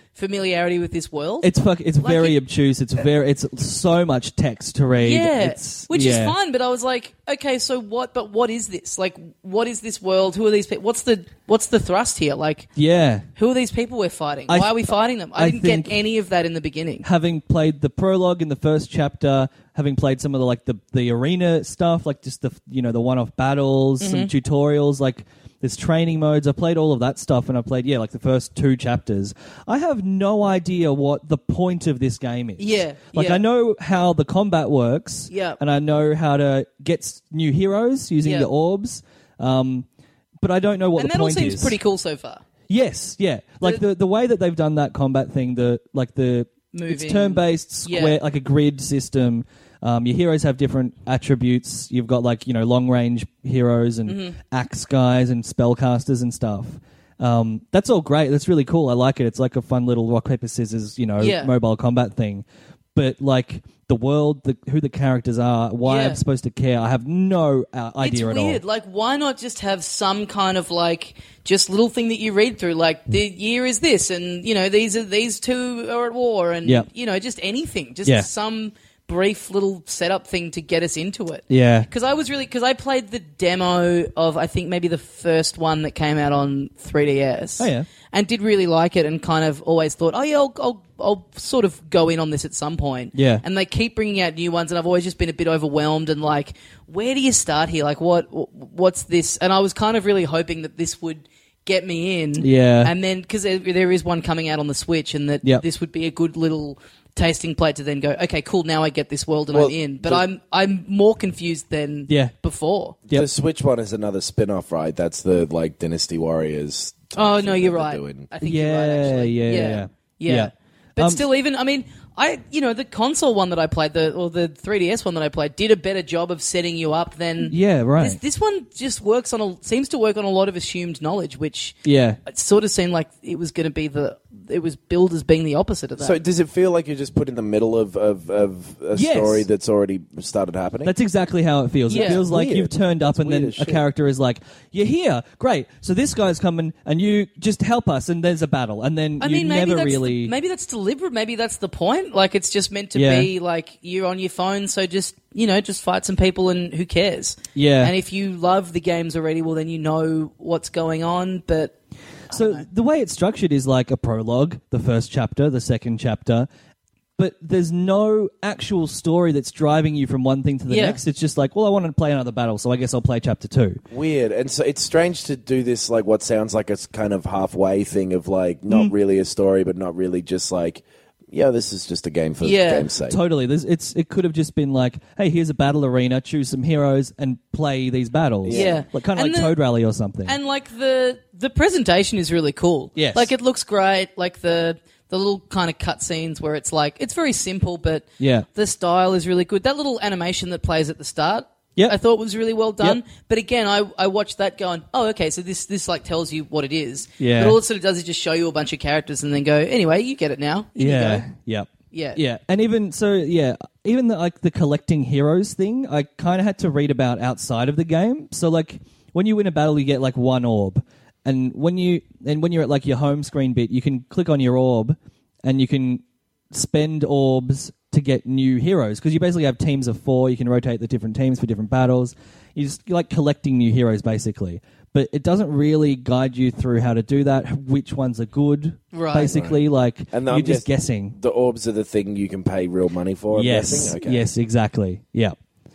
familiarity with this world. It's fuck. It's Like very it- obtuse. It's very. It's so much text to read. Yeah, it's, which yeah. is fine. But I was like, okay, so what? But what is this? Like, what is this world? Who are these people? What's the what's the thrust here? Like, Yeah. who are these people we're fighting? I- Why are we fighting them? I, I didn't think- get any of that in the beginning. Having played the prologue in the first chapter, having played some of the like the the arena stuff, like just the you know the one-off battles, some Mm-hmm. tutorials, like there's training modes. I played all of that stuff, and I played yeah like the first two chapters. I have no idea what the point of this game is. Yeah, like yeah. I know how the combat works. Yeah. and I know how to get s- new heroes using Yeah. the orbs. Um, but I don't know what And the that all point seems is. pretty cool so far. Yes, yeah. Like The- the the way that they've done that combat thing, the like the Moving. it's turn based square, Yeah. like a grid system. Um, your heroes have different attributes. You've got like you know long range heroes and Mm-hmm. axe guys and spellcasters and stuff. Um, that's all great. That's really cool. I like it. It's like a fun little rock paper scissors, you know, Yeah. mobile combat thing. But like the world, the, who the characters are, why Yeah. I'm supposed to care, I have no uh, idea It's at weird. all. Like, why not just have some kind of like just little thing that you read through? Like, the year is this, and you know these are these two are at war, and Yeah. you know just anything, just Yeah. some brief little setup thing to get us into it. Yeah. Because I was really because I played the demo of I think maybe the first one that came out on three D S. Oh, yeah. And did really like it, and kind of always thought, oh yeah, I'll, I'll I'll sort of go in on this at some point. Yeah. And they keep bringing out new ones, and I've always just been a bit overwhelmed and like, where do you start here? Like, what what's this? And I was kind of really hoping that this would get me in. Yeah. And then because there, there is one coming out on the Switch, and that Yep. this would be a good little tasting plate to then go, okay, cool, now I get this world and Well, I'm in. But the- I'm I'm more confused than Yeah. before. Yep. The Switch one is another spin-off, right? That's the like Dynasty Warriors. type Oh thing no, that you're they're right. doing. I think Yeah, you're right. Actually, yeah, yeah, yeah, yeah. yeah. But Um, still, even I mean, I you know the console one that I played, the or the three D S one that I played, did a better job of setting you up than Yeah, right. This, this one just works on a seems to work on a lot of assumed knowledge, which Yeah. it sort of seemed like it was going to be the it was billed as being the opposite of that. So does it feel like you're just put in the middle of, of, of a Yes. story that's already started happening? That's exactly how it feels. Yeah. It feels like Weird. you've turned up It's and then weird as a shit. character is like, "You're here, great. So this guy's coming, and you just help us." And there's a battle, and then I you mean, maybe never that's really. the, maybe that's deliberate. Maybe that's the point. Like it's just meant to Yeah. be like you're on your phone, so just you know, just fight some people, and who cares? Yeah. And if you love the games already, well, then you know what's going on. But So the way it's structured is like a prologue, the first chapter, the second chapter, but there's no actual story that's driving you from one thing to the Yeah. next. It's just like, well, I want to play another battle, so I guess I'll play chapter two. Weird. And so it's strange to do this, like what sounds like a s- kind of halfway thing of like not Mm. really a story, but not really just like, yeah, this is just a game for Yeah. game's sake. Totally. There's, it's it could have just been like, hey, here's a battle arena, choose some heroes and play these battles. Yeah. Like kind of And like the- Toad Rally or something. and like the the presentation is really cool. Yes. like it looks great. Like the the little kind of cutscenes where it's like it's very simple, but Yeah. the style is really good. That little animation that plays at the start. Yep. I thought was really well done. Yep. But again, I, I watched that going, oh, okay, so this this like tells you what it is. Yeah. But all it sort of does is just show you a bunch of characters and then go, anyway, you get it now. Here you yeah. go. Yep. Yeah. Yeah, and even so, yeah, even the, like the collecting heroes thing, I kind of had to read about outside of the game. So like when you win a battle, you get like one orb, and when you and when you're at like your home screen bit, you can click on your orb, and you can spend orbs to get new heroes because you basically have teams of four. You can rotate the different teams for different battles. You just you're like collecting new heroes basically. But it doesn't really guide you through how to do that, which ones are good, Right. basically. Like, And you're I'm just guess- guessing. The orbs are the thing you can pay real money for, I'm Yes, guessing? Okay. yes, exactly. Yeah.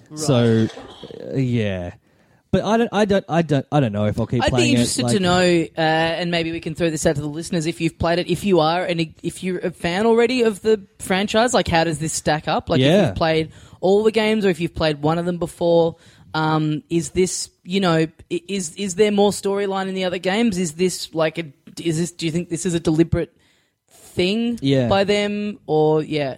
So, uh, yeah. But I don't, I don't, I don't, I don't know if I'll keep I'd playing be interested it. Like, to know, uh, and maybe we can throw this out to the listeners if you've played it. If you are, and if you're a fan already of the franchise, like how does this stack up? Like Yeah. if you've played all the games, or if you've played one of them before, um, is this, you know, i- is is there more storyline in the other games? Is this like a, is this? Do you think this is a deliberate thing Yeah. by them, or yeah?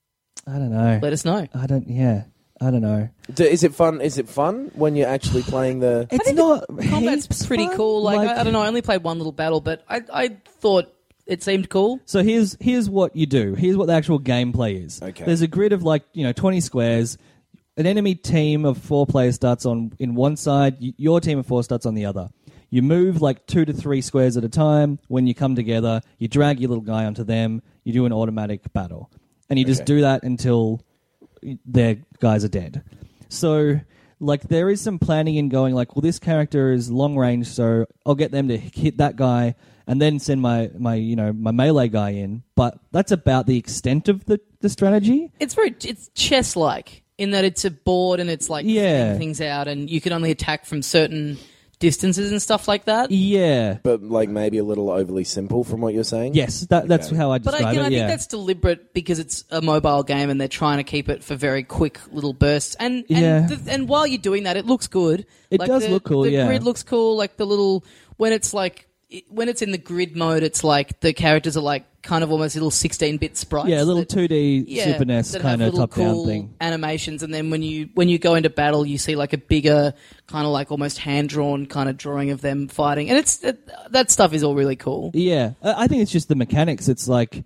I don't know. Let us know. I don't. Yeah. I don't know. D- Is it fun? Is it fun when you're actually playing the? It's think not. Combat's heaps pretty fun. cool. Like, I, I don't know. I only played one little battle, but I I thought it seemed cool. So here's here's what you do. Here's what the actual gameplay is. Okay. There's a grid of like you know twenty squares. An enemy team of four players starts on in one side. y- Your team of four starts on the other. You move like two to three squares at a time. When you come together, you drag your little guy onto them. You do an automatic battle. And you just Okay. do that until their guys are dead. So, like, there is some planning in going, like, well, this character is long range, so I'll get them to hit that guy and then send my, my you know, my melee guy in. But that's about the extent of the, the strategy. It's very it's chess-like in that it's a board and it's like Yeah. figuring things out, and you can only attack from certain distances and stuff like that. Yeah. But like maybe a little overly simple from what you're saying. Yes, that, that's Okay. how I But describe again, it. I think yeah. that's deliberate because it's a mobile game and they're trying to keep it for very quick little bursts. And and, Yeah. the, and while you're doing that, it looks good. It Like does the- look cool, The yeah. grid looks cool. Like the little when it's like it- when it's in the grid mode, it's like the characters are like kind of almost little sixteen-bit sprites. Yeah, a little that- two D yeah, Super N E S that kind have of little top-down cool thing. animations, and then when you when you go into battle, you see like a bigger kind of like almost hand drawn kind of drawing of them fighting, and it's that, that stuff is all really cool. Yeah, I I think it's just the mechanics. It's like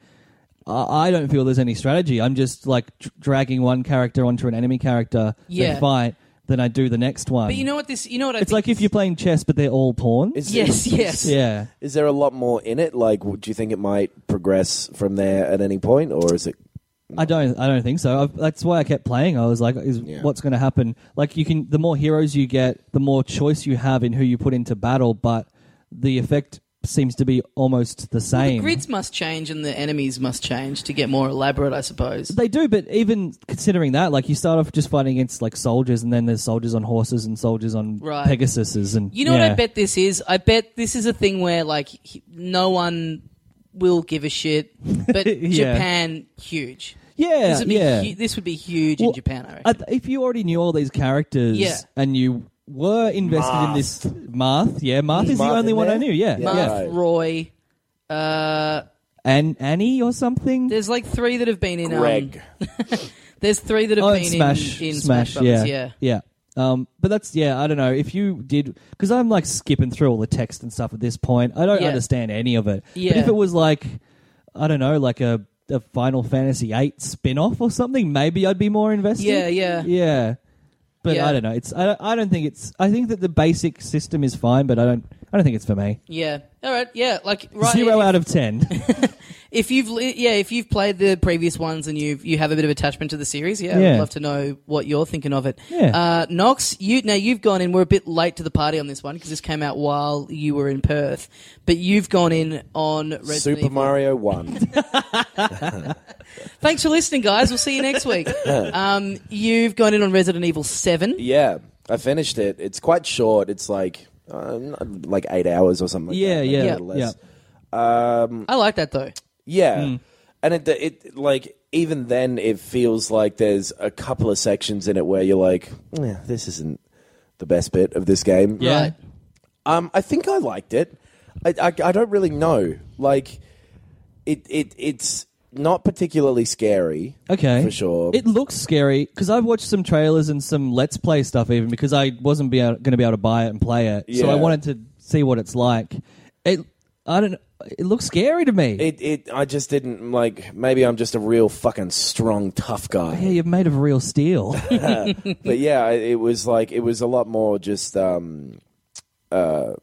I I don't feel there's any strategy. I'm just like dr- dragging one character onto an enemy character. Yeah. They fight, then I do the next one. But you know what this? You know what I it's think like if is- you're playing chess, but they're all pawns. Is Yes, there- yes. Yeah. Is there a lot more in it? Like, do you think it might progress from there at any point, or is it? I don't. I don't think so. I've, that's why I kept playing. I was like, "Is Yeah. what's going to happen?" Like, you can. The more heroes you get, the more choice you have in who you put into battle. But the effect seems to be almost the the same. grids must change and the enemies must change to get more elaborate, I suppose. They do, but even considering that, like, you start off just fighting against like soldiers, and then there's soldiers on horses and soldiers on Right. Pegasuses, and You know yeah. what I bet this is? I bet this is a thing where like he- no one will give a shit, but Yeah. Japan huge. Yeah, This would be yeah. hu- this would be huge Well, in Japan, I reckon. I th- if you already knew all these characters, Yeah. and you were invested in this Marth, yeah, Marth is Marth the only in one I there? knew. Yeah, Yeah. yeah. Marth, Right. Roy, uh, And Annie or something. there's like three that have been in. Greg. Um, there's three that have oh, been and Smash, in, in Smash, Smash Brothers. yeah, Yeah. yeah. Um, but that's yeah. I don't know if you did because I'm like skipping through all the text and stuff at this point. I don't Yeah. understand any of it. Yeah. But if it was like, I don't know, like a, a Final Fantasy eight spin-off or something, maybe I'd be more invested. Yeah, yeah. yeah. But Yeah. I don't know. It's I don't, I don't think it's. I think that the basic system is fine, but I don't. I don't think it's for me. Yeah. All right. Yeah. Like right. Zero if, out of ten. If you've li- yeah, if you've played the previous ones and you you have a bit of attachment to the series, yeah, Yeah. I'd love to know what you're thinking of it. Yeah. Uh, Knox, you now you've gone in. We're a bit late to the party on this one because this came out while you were in Perth, but you've gone in on Resident Super Evil. Mario One. Thanks for listening, guys. We'll see you next week. um, you've gone in on Resident Evil Seven. Yeah, I finished it. It's quite short. It's like uh, like eight hours or something. Like Yeah, that, maybe yeah, a little less. Um, I like that though. yeah, and it, it like even then it feels like there's a couple of sections in it where you're like, yeah, this isn't the best bit of this game. Yeah. Right. Um, I think I liked it. I, I, I don't really know. Like, it, it it's not particularly scary. Okay, For sure. It looks scary because I've watched some trailers and some Let's Play stuff, even because I wasn't going to be able to buy it and play it, so Yeah. I wanted to see what it's like. It, I don't. It looks scary to me. It, it, I just didn't, like, maybe I'm just a real fucking strong, tough guy. yeah, you're made of real steel. But yeah, it it was like, it was a lot more just, um, uh,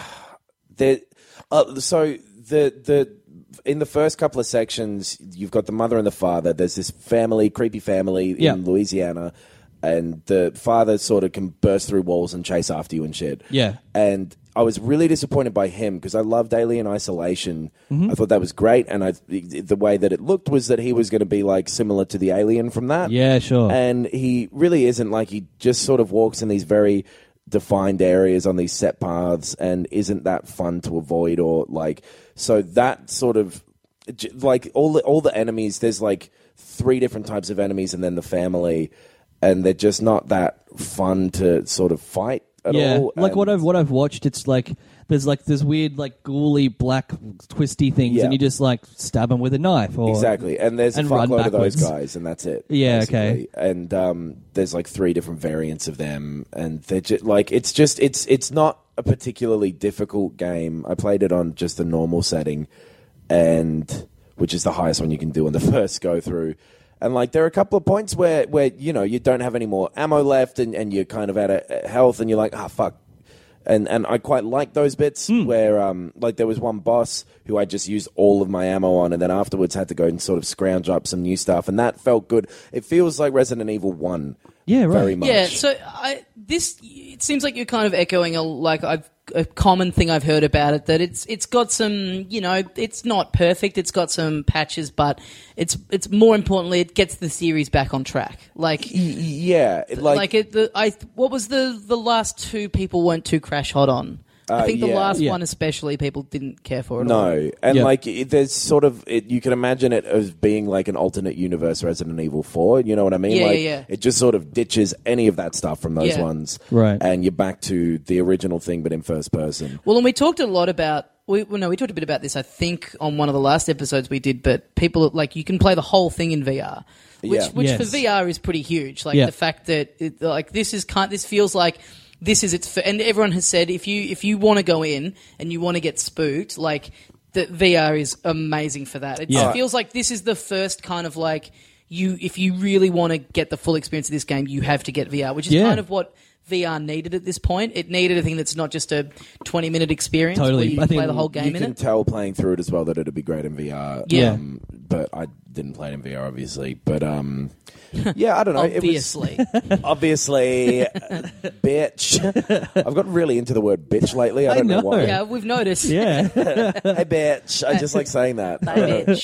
there, uh, so the, the, in the first couple of sections, you've got the mother and the father. There's this family, creepy family Yeah. in Louisiana, and the father sort of can burst through walls and chase after you and shit. Yeah. And I was really disappointed by him because I loved Alien Isolation. Mm-hmm. I thought that was great, and I the way that it looked was that he was going to be like similar to the alien from that. Yeah, sure. And he really isn't. Like, he just sort of walks in these very defined areas on these set paths and isn't that fun to avoid, or like, so that sort of j- like all the all the enemies, there's like three different types of enemies and then the family, and they're just not that fun to sort of fight at yeah, all. like what And- I've what I've watched, it's like there's like this weird like ghouly black twisty things, Yeah. and you just like stab them with a knife or Exactly, and there's and a run fuckload of those backwards. guys, and that's it. Yeah, basically. okay. And um, there's like three different variants of them, and they're just like it's just it's it's not a particularly difficult game. I played it on just the normal setting, and which is the highest one you can do on the first go through. And like there are a couple of points where where you know you don't have any more ammo left, and, and you're kind of out of health, and you're like, ah, fuck. And and I quite like those bits Hmm. where, um, like, there was one boss who I just used all of my ammo on, and then afterwards had to go and sort of scrounge up some new stuff, and that felt good. It feels like Resident Evil one, Yeah, right. very much. Yeah, so I this it seems like you're kind of echoing a like I've, a common thing I've heard about it, that it's it's got some, you know, it's not perfect, it's got some patches, but it's it's more importantly it gets the series back on track. Like Y- yeah, it, like, like, it the I what was the the last two people weren't too crash hot on? I Uh, think the yeah. last Yeah. one especially people didn't care for it at all. no, and Yeah. like it, there's sort of it, you can imagine it as being like an alternate universe Resident Evil four. You know what I mean? Yeah, like, yeah, yeah. It just sort of ditches any of that stuff from those Yeah. ones, Right. And you're back to the original thing, but in first person. Well, and we talked a lot about. We, well, no, we talked a bit about this, I think, on one of the last episodes we did. But people like you can play the whole thing in V R, which, Yeah. which Yes. for V R is pretty huge. Like Yeah. the fact that it, like this is kind, this feels like this is its. f- And everyone has said if you if you want to go in and you want to get spooked, like the V R is amazing for that. It Yeah. feels like this is the first kind of like you if you really want to get the full experience of this game, you have to get V R, which is Yeah. kind of what V R needed at this point. It needed a thing that's not just a twenty minute experience Totally. where you I think play the whole You game in can it. tell playing through it as well that it'd be great in V R. Yeah. um, but I didn't play it in V R, obviously. But um, yeah, I don't know. Obviously. It was, obviously, uh, bitch. I've gotten really into the word bitch lately. I I don't know, know. why. Yeah, we've noticed. Yeah. Hey, bitch. I just like saying that. Bye, bitch.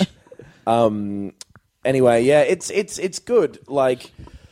Um. Anyway, yeah, it's it's it's good. Like,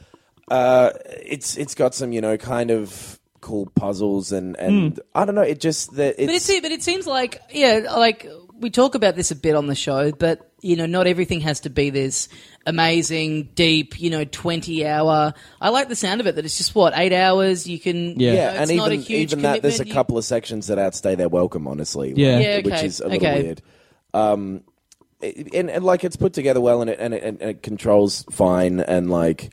uh, it's it's got some, you know, kind of cool puzzles and and I don't know. It just that it's, But it's but it seems like yeah, like we talk about this a bit on the show, but you know, not everything has to be this amazing, deep, you know, twenty hour. I like the sound of it that it's just what eight hours. You can Yeah. you know, yeah, it's and not even a huge even that, there's a commitment. You- couple of sections that outstay their welcome. Honestly, like, Yeah. Yeah, which okay, is a little okay. weird. Um, it- and, and like it's put together well, and it and it, and it controls fine, and like.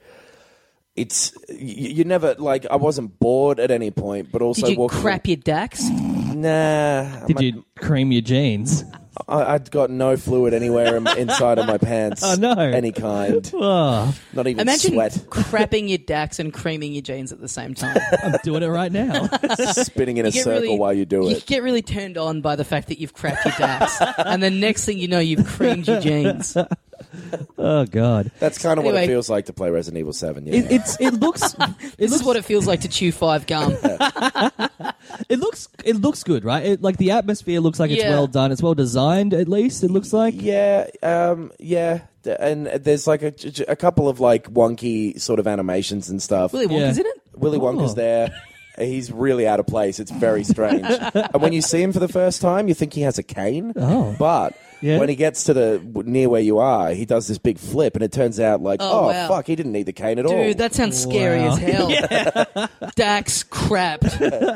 It's you, you never like I wasn't bored at any point, but also Did you walking. crap your Dax? Nah, Did my- you cream your jeans? I, I'd got no fluid anywhere in, inside of my pants. Oh, no. any kind, Oh, not even Imagine sweat. crapping your Dax and creaming your jeans at the same time. I'm doing it right now. Spinning in a You get circle really- while you do You it. get really turned on by the fact that you've crapped your Dax, and the next thing you know, you've creamed your jeans. Oh God. That's kind of what Anyway. it feels like to play Resident Evil Seven. Yeah, It, it's it looks it This looks is what it feels like to chew five gum. it looks it looks good, right? It, like the atmosphere looks like it's Yeah. well done. It's well designed. At least it looks like. yeah, um, yeah. D- And there's like a, j- a couple of like wonky sort of animations and stuff. Willy Wonka's Yeah. in it? Willy Wonka's Oh. there. He's really out of place. It's very strange. And when you see him for the first time, you think he has a cane. Oh. But Yeah. when he gets to the near where you are, he does this big flip, and it turns out like, Oh, oh, wow. fuck, he didn't need the cane at all. Dude, that sounds scary Wow. as hell. Dax crapped.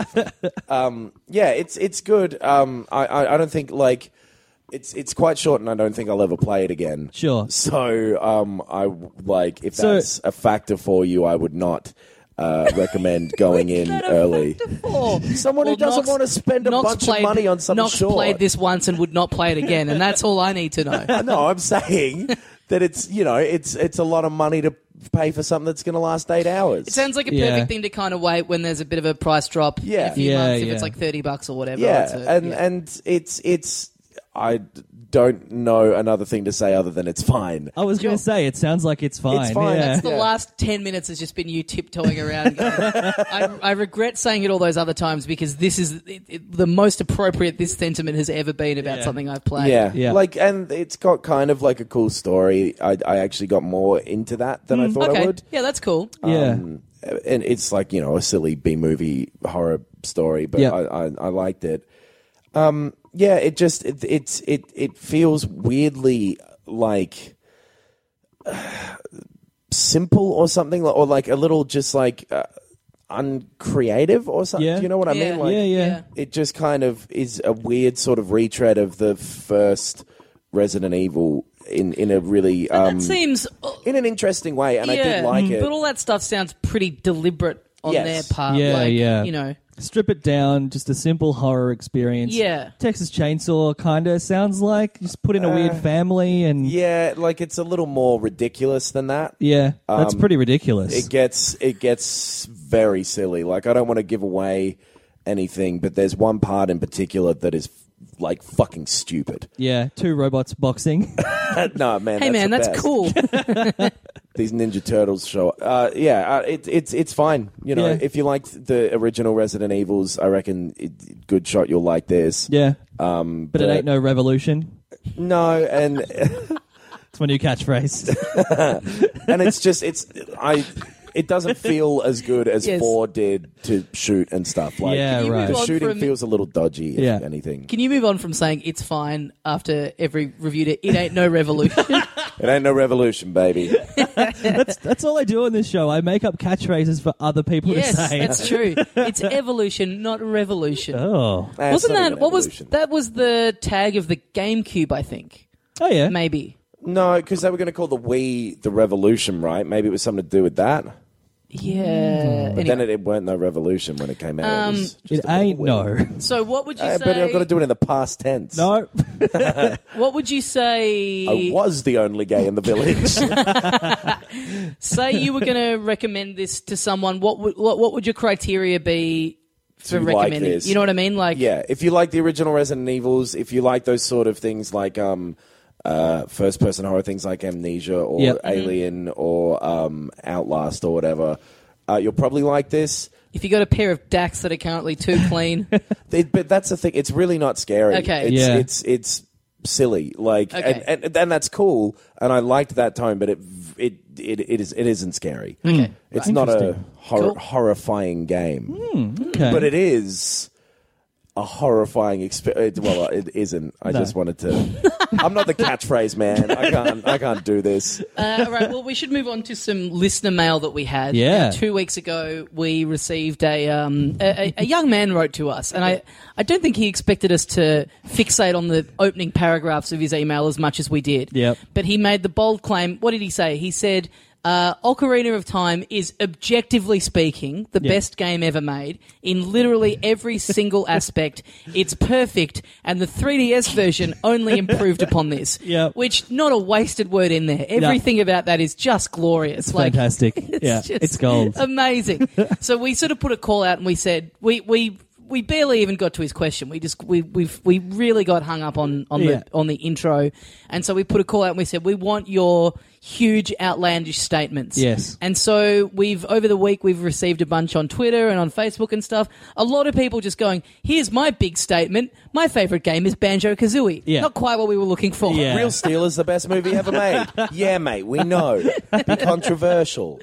Yeah, it's it's good. Um, I, I I don't think like it's it's quite short, and I don't think I'll ever play it again. Sure. So um, I like if So- that's a factor for you, I would not uh, recommend going in early. Oh. Someone who Well, doesn't Knox- want to spend a Knox bunch played- of money on something Knox short. played this once and would not play it again, and that's all I need to know. No, I'm saying that it's you know it's it's a lot of money to pay for something that's going to last eight hours. It sounds like a Yeah. perfect thing to kind of wait when there's a bit of a price drop in Yeah. a few Yeah, months, if yeah. it's like thirty bucks or whatever. yeah, It's a- and yeah. and it's it's I d- don't know another thing to say other than it's fine. I was going to say it sounds like it's fine. It's fine. Yeah. That's the Yeah. last ten minutes has just been you tiptoeing around. Going, I, I regret saying it all those other times because this is it, it, the most appropriate this sentiment has ever been about Yeah. something I've played. Yeah. Yeah. like and it's got kind of like a cool story. I, I actually got more into that than I thought I Okay. would. Yeah, that's cool. Yeah. Um, and it's like you know a silly B movie horror story, but Yeah. I, I I liked it. Um, yeah, it just it it's it it feels weirdly like uh, simple or something, or like a little just like uh, uncreative or something. Yeah. Do you know what I Yeah. mean? Like, Yeah, yeah. it just kind of is a weird sort of retread of the first Resident Evil in in a really um, that seems. uh, in an interesting way, and I yeah, did like it. but all that stuff sounds pretty deliberate on Yes. their part. Yeah, like, yeah. You know. Strip it down, just a simple horror experience. Yeah. Texas Chainsaw kind of sounds like just put in a weird family and Yeah, like it's a little more ridiculous than that. yeah, that's Um, pretty ridiculous. It gets it gets very silly. Like I don't want to give away anything, but there's one part in particular that is like fucking stupid. Yeah, two robots boxing. No, man. Hey, that's man, the that's best. cool. These Ninja Turtles show. Uh, yeah, uh, it, it's it's fine. You know, Yeah. if you liked the original Resident Evils, I reckon it, good shot you'll like this. Yeah, Um, but it ain't no revolution. no, and It's my new catchphrase. and it's just it's I. It doesn't feel as good as Yes. four did to shoot and stuff. Like, Yeah, Can you right. move the on shooting from- feels a little dodgy, if Yeah. anything. Can you move on from saying it's fine after every review to it ain't no revolution? It ain't no revolution, baby. that's that's all I do on this show. I make up catchphrases for other people Yes, to say. that's true. It's evolution, not revolution. Oh, Nah, it's Wasn't not that even what was evolution. that was the tag of the GameCube? I think oh yeah. maybe. No, because they were going to call the Wii the Revolution, right? Maybe it was something to do with that. Yeah. But Anyway. then it, it weren't no Revolution when it came out. Um, it was just It a bit of a ain't Wii. no. So what would you Uh, say? but I've got to do it in the past tense. No. What would you say? I was the only gay in the village. Say you were going to recommend this to someone. What would what, what would your criteria be for To like recommending? this. You know what I mean? Like, Yeah, if you like the original Resident Evils, if you like those sort of things like um, uh, first-person horror things like Amnesia or Yep. Alien or um, Outlast or whatever, uh, you'll probably like this. if you got a pair of D A Cs that are currently too clean, It, but that's the thing; it's really not scary. Okay. it's, Yeah. it's it's silly, like, Okay. and, and and that's cool, and I liked that tone, but it it it, it is it isn't scary. Okay. It's not a Interesting. hor- Cool. horrifying game. Okay. But it is a horrifying experience. Well, it isn't. I No. just wanted to. I'm not the catchphrase man. I can't. I can't do this. Uh, all right. Well, we should move on to some listener mail that we had. Yeah. Uh, two weeks ago, we received a, um, a a young man wrote to us, and I I don't think he expected us to fixate on the opening paragraphs of his email as much as we did. Yep. But he made the bold claim. What did he say? He said. Uh, Ocarina of Time is, objectively speaking, the Yeah. best game ever made in literally every single aspect. It's perfect, and the three D S version only improved upon this. Yeah. Which, not a wasted word in there. Everything about that is just glorious. Like, fantastic. it's yeah, just it's gold. Amazing. So we sort of put a call out and we said we we. We barely even got to his question. We just we we've we really got hung up on on Yeah. the on the intro, and so we put a call out and we said we want your huge outlandish statements. Yes. And so we've over the week we've received a bunch on Twitter and on Facebook and stuff. A lot of people just going, "Here's my big statement. My favorite game is Banjo-Kazooie." Yeah. Not quite what we were looking for. Yeah. Real Steel is the best movie ever made. Yeah, mate. We know. Be controversial.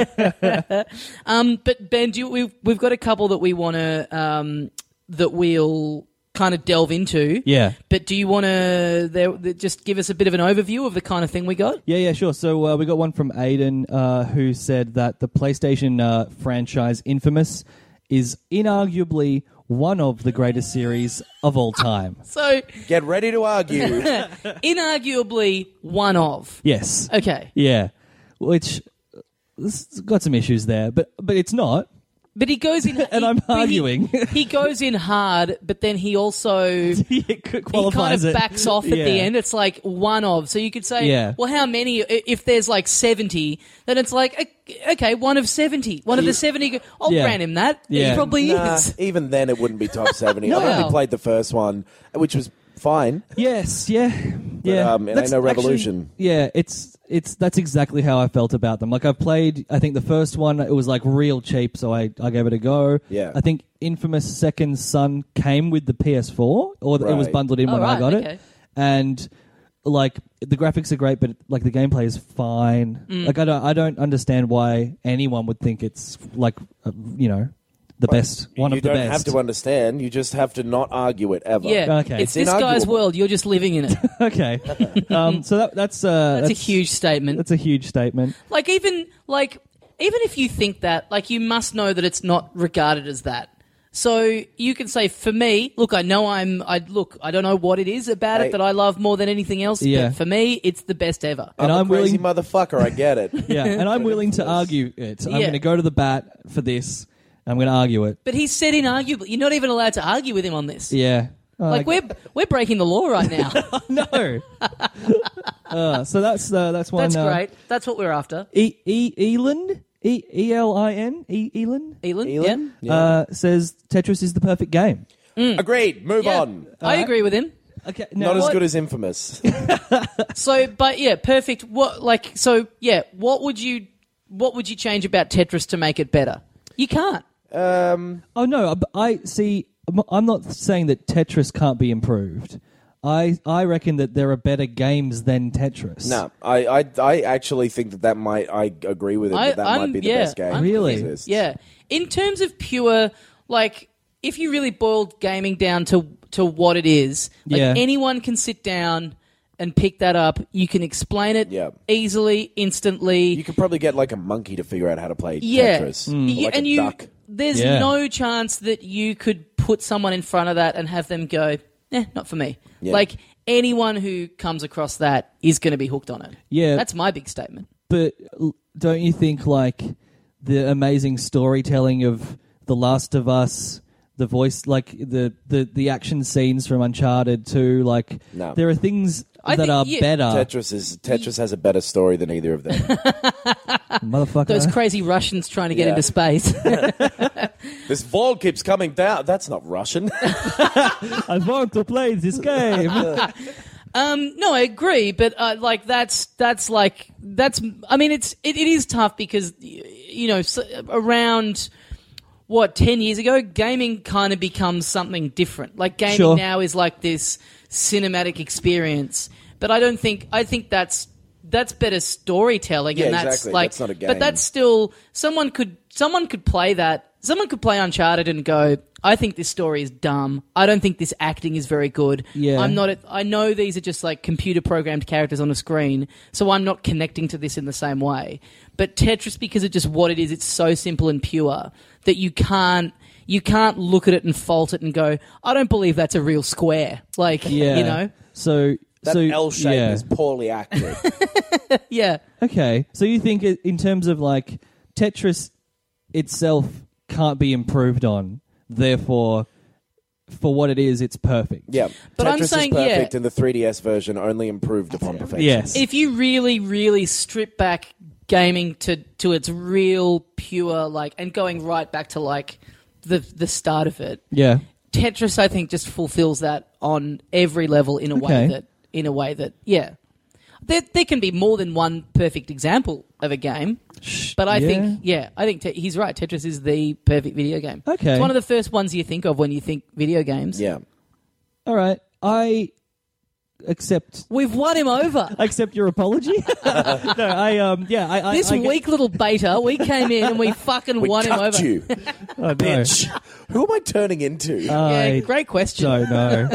Um, but Ben, do you, we've we've got a couple that we want to um, that we'll kind of delve into. Yeah. But do you want to just give us a bit of an overview of the kind of thing we got? Yeah, yeah, sure. So uh, we got one from Aiden uh, who said that the PlayStation uh, franchise Infamous is inarguably one of the greatest series of all time. So, Get ready to argue. inarguably one of. Yes. Okay. Yeah. Which it's got some issues there, but but it's not. But he goes in... And he- I'm but he- arguing. He, goes in hard, but then he also... It He kind qualifies of it. backs off at Yeah. the end. It's like one of. So you could say, Yeah. well, how many? i- If there's like seventy, then it's like, okay, one of seventy. One of the seventy. go- I'll Yeah. grant him that. Yeah. He probably Nah, is. even then, it wouldn't be top seventy. No. I've only played the first one, which was fine. Yes, yeah, yeah. um, it ain't That's no actually- revolution. yeah, it's it's that's exactly how I felt about them. Like I've played, I think the first one it was like real cheap, so I, I gave it a go. Yeah. I think Infamous Second Son came with the P S four, or it was Right. bundled in Oh, when I right, got okay. it, and like the graphics are great, but like the gameplay is fine. Mm. Like I don't I don't understand why anyone would think it's like uh, you know the best one you of the don't best. have to understand. You just have to not argue it ever. Yeah. Okay. It's It's this guy's inarguable. world. You're just living in it. Okay, um, so that, that's uh, That's, a huge statement. That's a huge statement. Like even like even if you think that, like you must know that it's not regarded as that. So you can say, for me, look, I know I'm, I look, I don't know what it is about Hey. it that I love more than anything else. Yeah. But for me, it's the best ever. I'm And a I'm crazy willing- motherfucker. I get it. Yeah, and I'm willing to argue it. I'm Yeah. going to go to the bat for this. I'm going to argue it. But he's said inarguably. You're not even allowed to argue with him on this. Yeah. Oh, Like I- we're we're breaking the law right now. no. uh, so that's uh, that's one. That's uh, great. That's what we're after. E- e- Eland, E E L I N E Elin Elon, Elon? yeah. uh, says Tetris is the perfect game. Agreed. Move Yeah, on. I right. agree with him. Okay, Not as what- good as Infamous. So, but yeah, perfect. What like so? Yeah, what would you what would you change about Tetris to make it better? You can't. um, Oh no, but I see. I'm- I'm not saying that Tetris can't be improved. I I reckon that there are better games than Tetris. no, I, I, I actually think that that might. I agree with it. I- that that I'm- might be the yeah, best game. I'm- that Really? exists. Yeah, in terms of pure like, if you really boiled gaming down to to what it is, like Yeah. anyone can sit down and pick that up. You can explain it Yeah. easily, instantly. You could probably get like a monkey to figure out how to play Yeah. Tetris. Mm. Or like and a you, duck. there's Yeah. no chance that you could put someone in front of that and have them go, eh, not for me. Yeah. Like, anyone who comes across that is going to be hooked on it. Yeah. That's my big statement. But l- don't you think like the amazing storytelling of The Last of Us, the voice, like the the, the action scenes from Uncharted two, like No. there are things I that think- are yeah. better. Tetris is Tetris has a better story than either of them. Motherfucker. Those crazy Russians trying to get Yeah. into space. This ball keeps coming down. That's not Russian. I want to play this game. Um, no, I agree, but uh, like that's that's like that's. I mean, it's it, it is tough because y- you know s around what ten years ago, gaming kind of becomes something different. Like gaming Sure. now is like this cinematic experience, but I don't think I think that's that's better storytelling, Yeah, and that's exactly. like That's not a game. but that's still someone could someone could play that. Someone could play Uncharted and go, I think this story is dumb. I don't think this acting is very good. Yeah. I'm not. A, I know these are just like computer programmed characters on a screen, so I'm not connecting to this in the same way. But Tetris, because of just what it is, it's so simple and pure that you can't you can't look at it and fault it and go, I don't believe that's a real square. Like, Yeah. you know, So That so L shape yeah. is poorly acted. yeah. Okay, so you think it, in terms of like Tetris itself can't be improved on, therefore, for what it is, it's perfect. Yeah, But Tetris I'm saying, is perfect, yeah. and the three D S version only improved upon perfection. Yes. If you really, really strip back gaming to, to its real pure, like, and going right back to like the the start of it, Yeah. Tetris, I think, just fulfills that on every level in a Okay. way that, in a way that, yeah, there there can be more than one perfect example of a game, but I yeah. think, yeah, I think te- he's right. Tetris is the perfect video game. Okay. It's one of the first ones you think of when you think video games. Yeah. All right. I accept. We've won him over. I accept your apology. no, I um yeah I, I This I get- weak little beta, we came in and we fucking We won him cucked over. you, Oh, no. bitch. Who am I turning into? Yeah, I great question. don't know.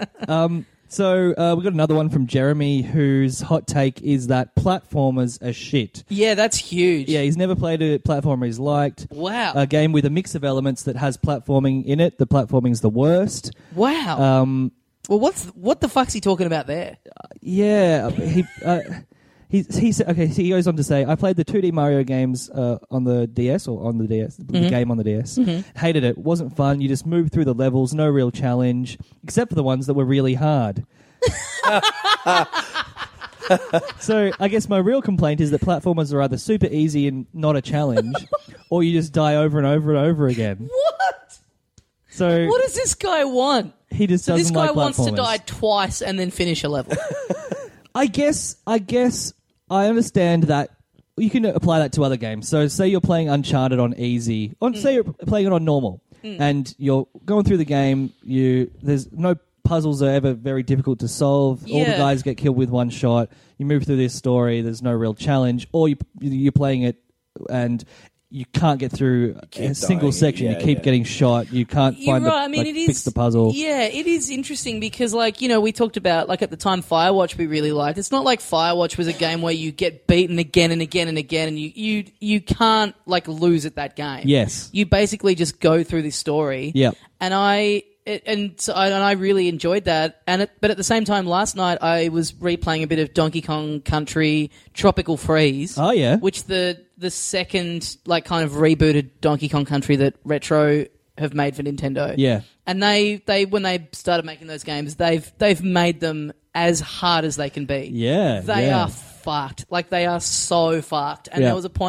um. So uh, we got another one from Jeremy, whose hot take is that platformers are shit. Yeah, that's huge. Yeah, he's never played a platformer he's liked. Wow. A game with a mix of elements that has platforming in it. The platforming's the worst. Wow. Um, well, what's what the fuck's he talking about there? yeah, he uh, he he said okay. So he goes on to say, I played the two D Mario games uh, on the D S or on the D S, the game on the D S. Hated it. Wasn't fun. You just move through the levels, no real challenge, except for the ones that were really hard. So I guess my real complaint is that platformers are either super easy and not a challenge, or you just die over and over and over again. What? So What does this guy want? he just So doesn't this guy like wants to platformers. die twice and then finish a level. I guess I guess I understand that you can apply that to other games. So say you're playing Uncharted on easy, or say you're playing it on normal, and you're going through the game. You there's no puzzles are ever very difficult to solve. All the Yeah. guys get killed with one shot. You move through this story. There's no real challenge, or you you're playing it and you can't get through keep a single dying. section. Yeah, you keep yeah. getting shot. You can't You're find right. the I mean, like, it is fix the puzzle. Yeah, it is interesting because, like, you know, we talked about like at the time Firewatch we really liked. It's not like Firewatch was a game where you get beaten again and again and again, and you you you can't like lose at that game. Yes. you basically just go through this story. Yep. and I. It, and so I, and I really enjoyed that, and it, but at the same time, last night I was replaying a bit of Donkey Kong Country Tropical Freeze. Oh, yeah. which the the second like kind of rebooted Donkey Kong Country that Retro have made for Nintendo. Yeah. and they, they when they started making those games, they've they've made them as hard as they can be. Yeah, they yeah. are fucked. Like they are so fucked. And Yeah. there was a point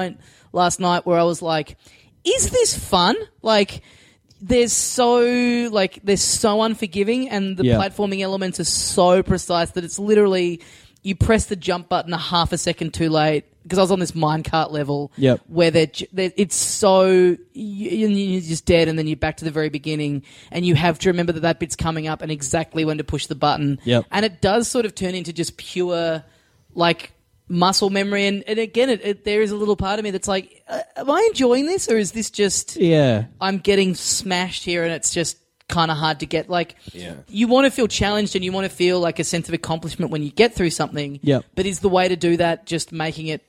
last night where I was like, is this fun? Like, there's so like there's so unforgiving, and the Yeah. platforming elements are so precise that it's literally you press the jump button a half a second too late. Because I was on this minecart level Yep. where they're, j- they're, it's so you, you're just dead, and then you're back to the very beginning, and you have to remember that that bit's coming up and exactly when to push the button. Yep. And it does sort of turn into just pure like muscle memory, and, and again, it, it, there is a little part of me that's like, uh, am I enjoying this, or is this just Yeah. I'm getting smashed here, and it's just kind of hard to get. Like, Yeah. you want to feel challenged, and you want to feel like a sense of accomplishment when you get through something. Yep. But is the way to do that just making it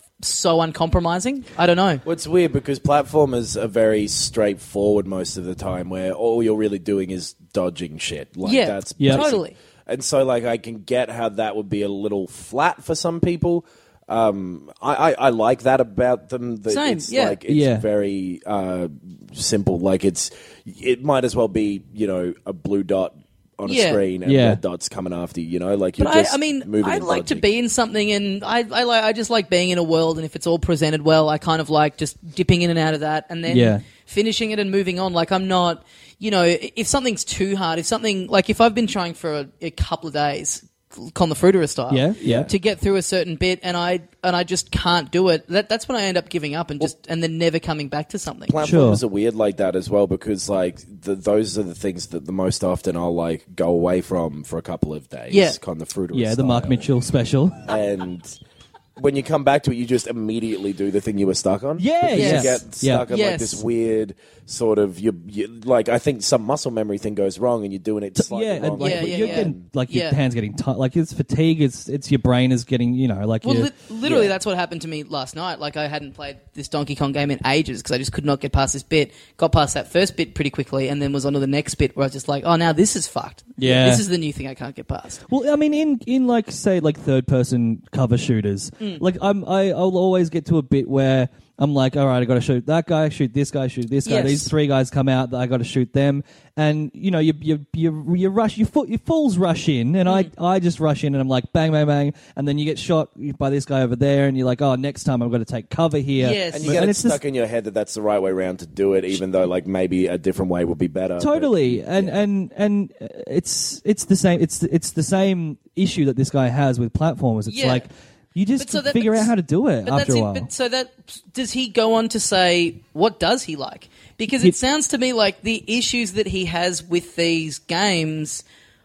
so uncompromising? I don't know. Well, it's weird because platformers are very straightforward most of the time, where all you're really doing is dodging shit. Like, Yeah, that's Yeah. basic. totally. And so, like, I can get how that would be a little flat for some people. Um, I, I, I like that about them. That Same, it's yeah. like it's Yeah. very uh, simple. Like, it's it might as well be, you know, a blue dot on Yeah. a screen and Yeah. red dots coming after you. You know, like you're But I, just I mean, moving I and like to dodging. be in something, and I, I like, I just like being in a world, and if it's all presented well, I kind of like just dipping in and out of that, and then Yeah. finishing it and moving on. Like, I'm not, you know, if something's too hard, if something like if I've been trying for a, a couple of days, Con the Fruiterer style, Yeah, yeah. to get through a certain bit, and I and I just can't do it. That that's when I end up giving up and just and then never coming back to something. Platforms Sure. are weird like that as well because like the, those are the things that the most often I'll like go away from for a couple of days. Yeah. Kind of fruit. Yeah, the Mark Mitchell special. And when you come back to it, you just immediately do the thing you were stuck on. Yeah, Because yes. you get Yeah. stuck on Yes. like this weird sort of you, you like I think some muscle memory thing goes wrong and you're doing it slightly yeah, and wrong. like Yeah, yeah, you're yeah. getting like your Yeah. hands getting tight. Like it's fatigue. It's it's your brain is getting you know like Well, you're- li- literally, yeah. that's what happened to me last night. Like, I hadn't played this Donkey Kong game in ages because I just could not get past this bit. Got past that first bit pretty quickly, and then was on to the next bit where I was just like, oh, now this is fucked. Yeah. This is the new thing I can't get past. Well, I mean, in, in like say like third person cover shooters, Mm. like I'm I I'll always get to a bit where I'm like, all right, I got to shoot that guy, shoot this guy, shoot this guy. Yes. These three guys come out, I got to shoot them, and you know, you you you you rush, you full, you fools rush in, and Mm. I I just rush in, and I'm like, bang, bang, bang, and then you get shot by this guy over there, and you're like, oh, next time I've got to take cover here. Yes. And you But- get and it it's stuck just- in your head that that's the right way around to do it, even though like maybe a different way would be better. Totally, But- and yeah. and and uh, it's it's the same. It's it's the same issue that this guy has with platformers. It's Yeah. like you just But so that- figure out how to do it But after that's a it. while. But so that does he go on to say what does he like? Because He- it sounds to me like the issues that he has with these games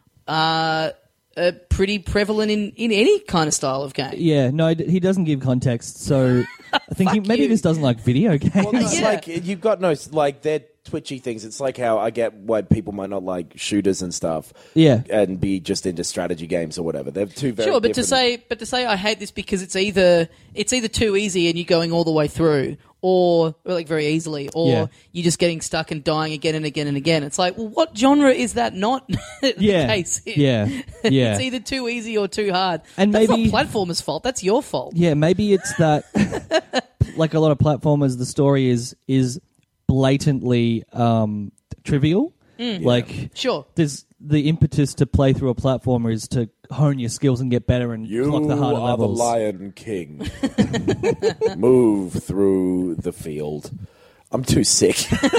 are, are pretty prevalent in, in any kind of style of game. Yeah, no, he d- he doesn't give context. So I think he, Fuck maybe you. he just doesn't like video games. Well, it's Yeah. like you've got no like they're twitchy things. It's like how I get why people might not like shooters and stuff. Yeah. and be just into strategy games or whatever. They're two very Sure, but to different- say but to say I hate this because it's either it's either too easy and you're going all the way through, or, or like very easily, or Yeah. you're just getting stuck and dying again and again and again. It's like, well, what genre is that not the yeah, case? in? yeah, yeah. It's either too easy or too hard. And that's maybe- not platformers' fault. That's your fault. Yeah, maybe it's that. Like a lot of platformers, the story is is blatantly um, trivial. Like Sure. there's the impetus to play through a platformer is to hone your skills and get better and You clock the harder are levels. the Lion King. Move through the field. I'm too sick.